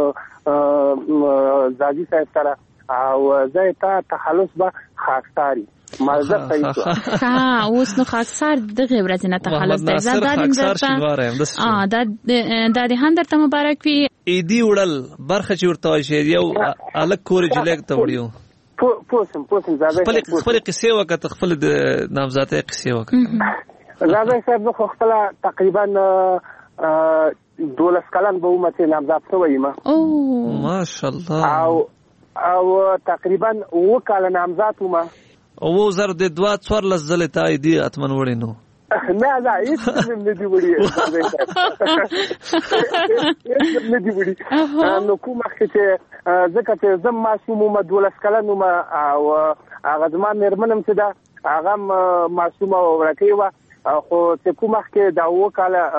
په زاجی صاحب سره او زه ته تخلص به خاکساری مازه صحیح ها اوس نو خاکسار دغه ورځ نه تخلص دی زه دا درته اه دا د دې هم درته مبارک وي. ایدی وړل برخه چې ورته شي یو الک کور جلیک ته وړیو پوسم پوسم زاده خپل خپل قصې وکړه خپل د نامزاده قصې وکړه. زاده صاحب خو خپل تقریبا دولس کلن به ومه چې نامزاد شوی ما او ماشاءالله او او تقریبا و کال نامزاد ومه او زر د دوا څوار لزل ته ایدی اتمن وړي نو نه نه هیڅ نه دی وړي هیڅ نه دی وړي نو کومه چې ځکه چې زم معصوم ما دولس کلن ما او هغه زما مېرمنم چې دا هغه معصومه ورکې و خو چې کومه کې دا و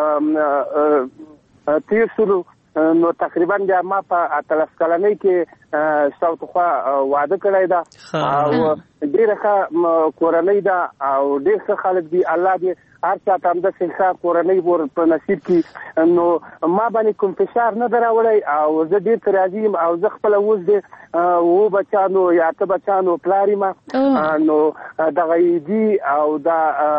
کال تیر شروع نو تقریبا بیا ما په اتلس کلنۍ کې شاوخوا واده کړی دا او ډېره ښه کورنۍ ده او ډېر ښه خلک دي. الله دې هر چا ته همداسې ښه کورنۍ ور په نصیب کړي. نو ما باندې کوم فشار نه ده راوړی او زه ډېر ته راضي یم او زه خپله اوس دې اووه بچیانو یا اته بچیانو پلار یم نو دغه عیدي او دا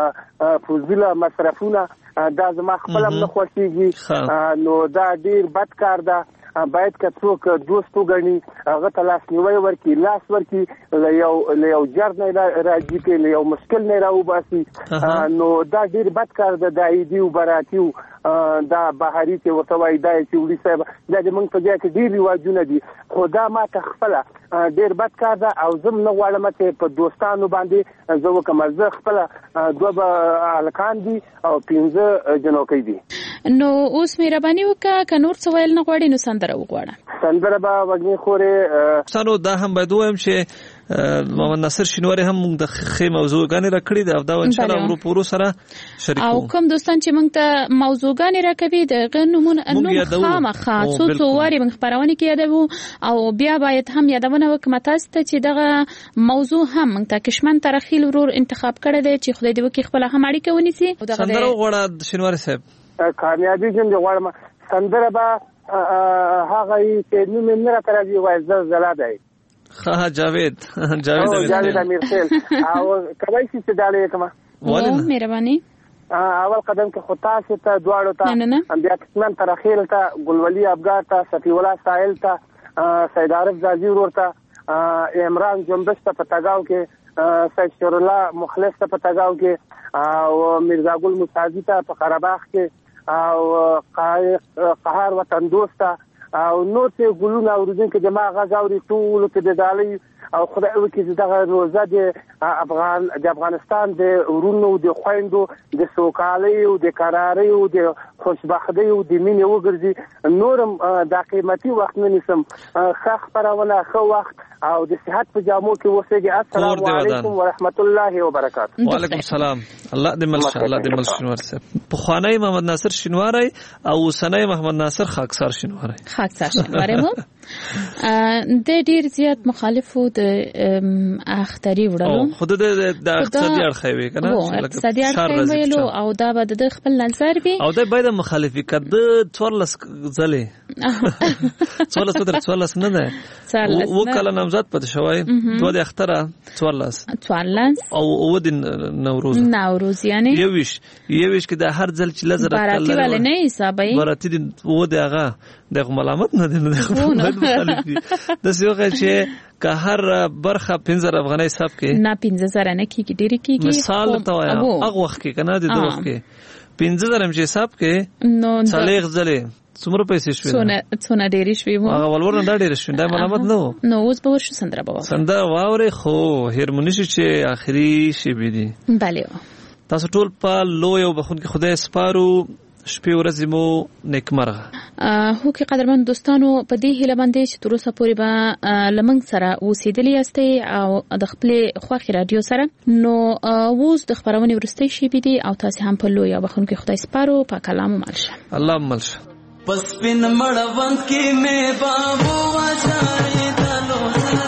فضوله مصرفونه دا زما خپل هم نه خوښېږي نو دا ډېر بد کار ده. باید که څوک دوست وګڼي هغه ته لاس نیوی ورکړي لاس ورکړي له یو له یو جر نه راځي کې له یو مشکل نه راوباسي نو دا ډېر بد کار ده. دا عیدي او براتي دا بهاري چې ورته وایي دا چې وړي صاحب دا د موږ په ځای کې ډېر رواجونه دي خو دا ما ته خپله ډېر بد کار ده او زه نه غواړم چې په دوستانو باندې زه وکړم. زه خپله دوه به هلکان دي او پنځه جنوکۍ دي. نو اوس مهرباني وکړه که نور څه ویل نه غواړې نو سندره وغواړه. سندره به وږمې خورې سانو دا هم باید ووایم چې محمد ناصر شینواری هم موږ د ښې موضوعګانې راکړي دي او دا انشاءالله ورو په ورو سره شریکوو. او کوم دوستان چې موږ ته موضوعګانې راکوي د هغه نومونه نوم خامخا څو څو وارې موږ خپرونې کې یادوو او بیا باید هم یادونه وکړم تاسو ته چې دغه موضوع هم موږ ته کشمن ترخیل ورور انتخاب کړی دی چې خدای دې وکړي خپله هم اړیکه ونیسي. سندره وغواړه شینواری صاحب. کامیابي جون دی غواړم سندره به هغه چې نوم یې نه راته راځي وایي زلزله دی. ها جاوید جاوید جاوید امیرخیل او کوي چې دالې کما ولې مهرباني اول قدم کې خو تاسو ته دواړو ته بیا کسمن ترخیل ته ګلولي ابګار ته صفی الله ساحل ته سید عارف زازی ورور ته عمران جنبش ته پتاګاو کې سید شور الله مخلص ته پتاګاو کې او مرزا ګل مصاجی ته په قرهباغ کې او قهار وطن دوست او نو ته ګلونه اوریدونکو جما غاوري ټول ته د دالي او خدای وکړي دغه روزه د افغان د افغانستان د ورونو د خويندو د سوکالۍ او د قرارۍ او د خوشبختی او د مینې وګرځي نورم د قیمتي وخت نه نسم خخ پرونه خو وخت او د صحت په جامو کې وسېږي. السلام علیکم ورحمت الله وبرکاته. وعلیکم السلام. الله دې مل الله دې مل شنوار صاحب په خوانی محمد ناصر شنواری او سنای محمد ناصر خاکسار شنواری خاکسار شنواری مو د ډیر زیات مخالفو د اختری وړلو خود د د اقتصادي اړخوي کنه اقتصادي اړخوي ویلو او دا به د خپل نظر وي او د باید مخالفي کده څورلس ځلې څورلس تر څورلس نه ده وکاله نامزد پد شوی دوه د اختره څورلس څورلس او او د نوروز نوروز یعنی یوش یوش کې د هر ځل چې لزر باراتي ول نه حسابي باراتي و دغه د ملامت نه ده د سیوغه چې که هر برخه پنځه افغانۍ حساب کې نه پنځه زره نه کیږي ډېری کیږي مثال ته وایم هغه وخت کې کنه د دوه وخت کې پنځه زره چې حساب کې نو څلېغ ځلې څومره پیسې شوې څونه څونه ډېری شوې مو هغه ولور نه ډېری شوې دا ملامت نه و نو اوس به ورشو سندره بابا سندره واوري خو هرمونی چې اخري شی بيدي bale تاسو ټول په لوی او بخون کې خدای سپارو شپې ورځې مو نیکمرغه. هو کې قدرمن دوستانو په دې هیله باندې چې تر اوسه پورې به لمنګ سره اوسېدلی یاستئ او د خپل خوښي رادیو سره نو اوس د خبرونې ورستۍ شي بيدي او تاسو هم په لوی او بخون کې خدای سپارو په کلام مالشه الله مالشه پس پن مړوند کې مې بابو واچاري دلو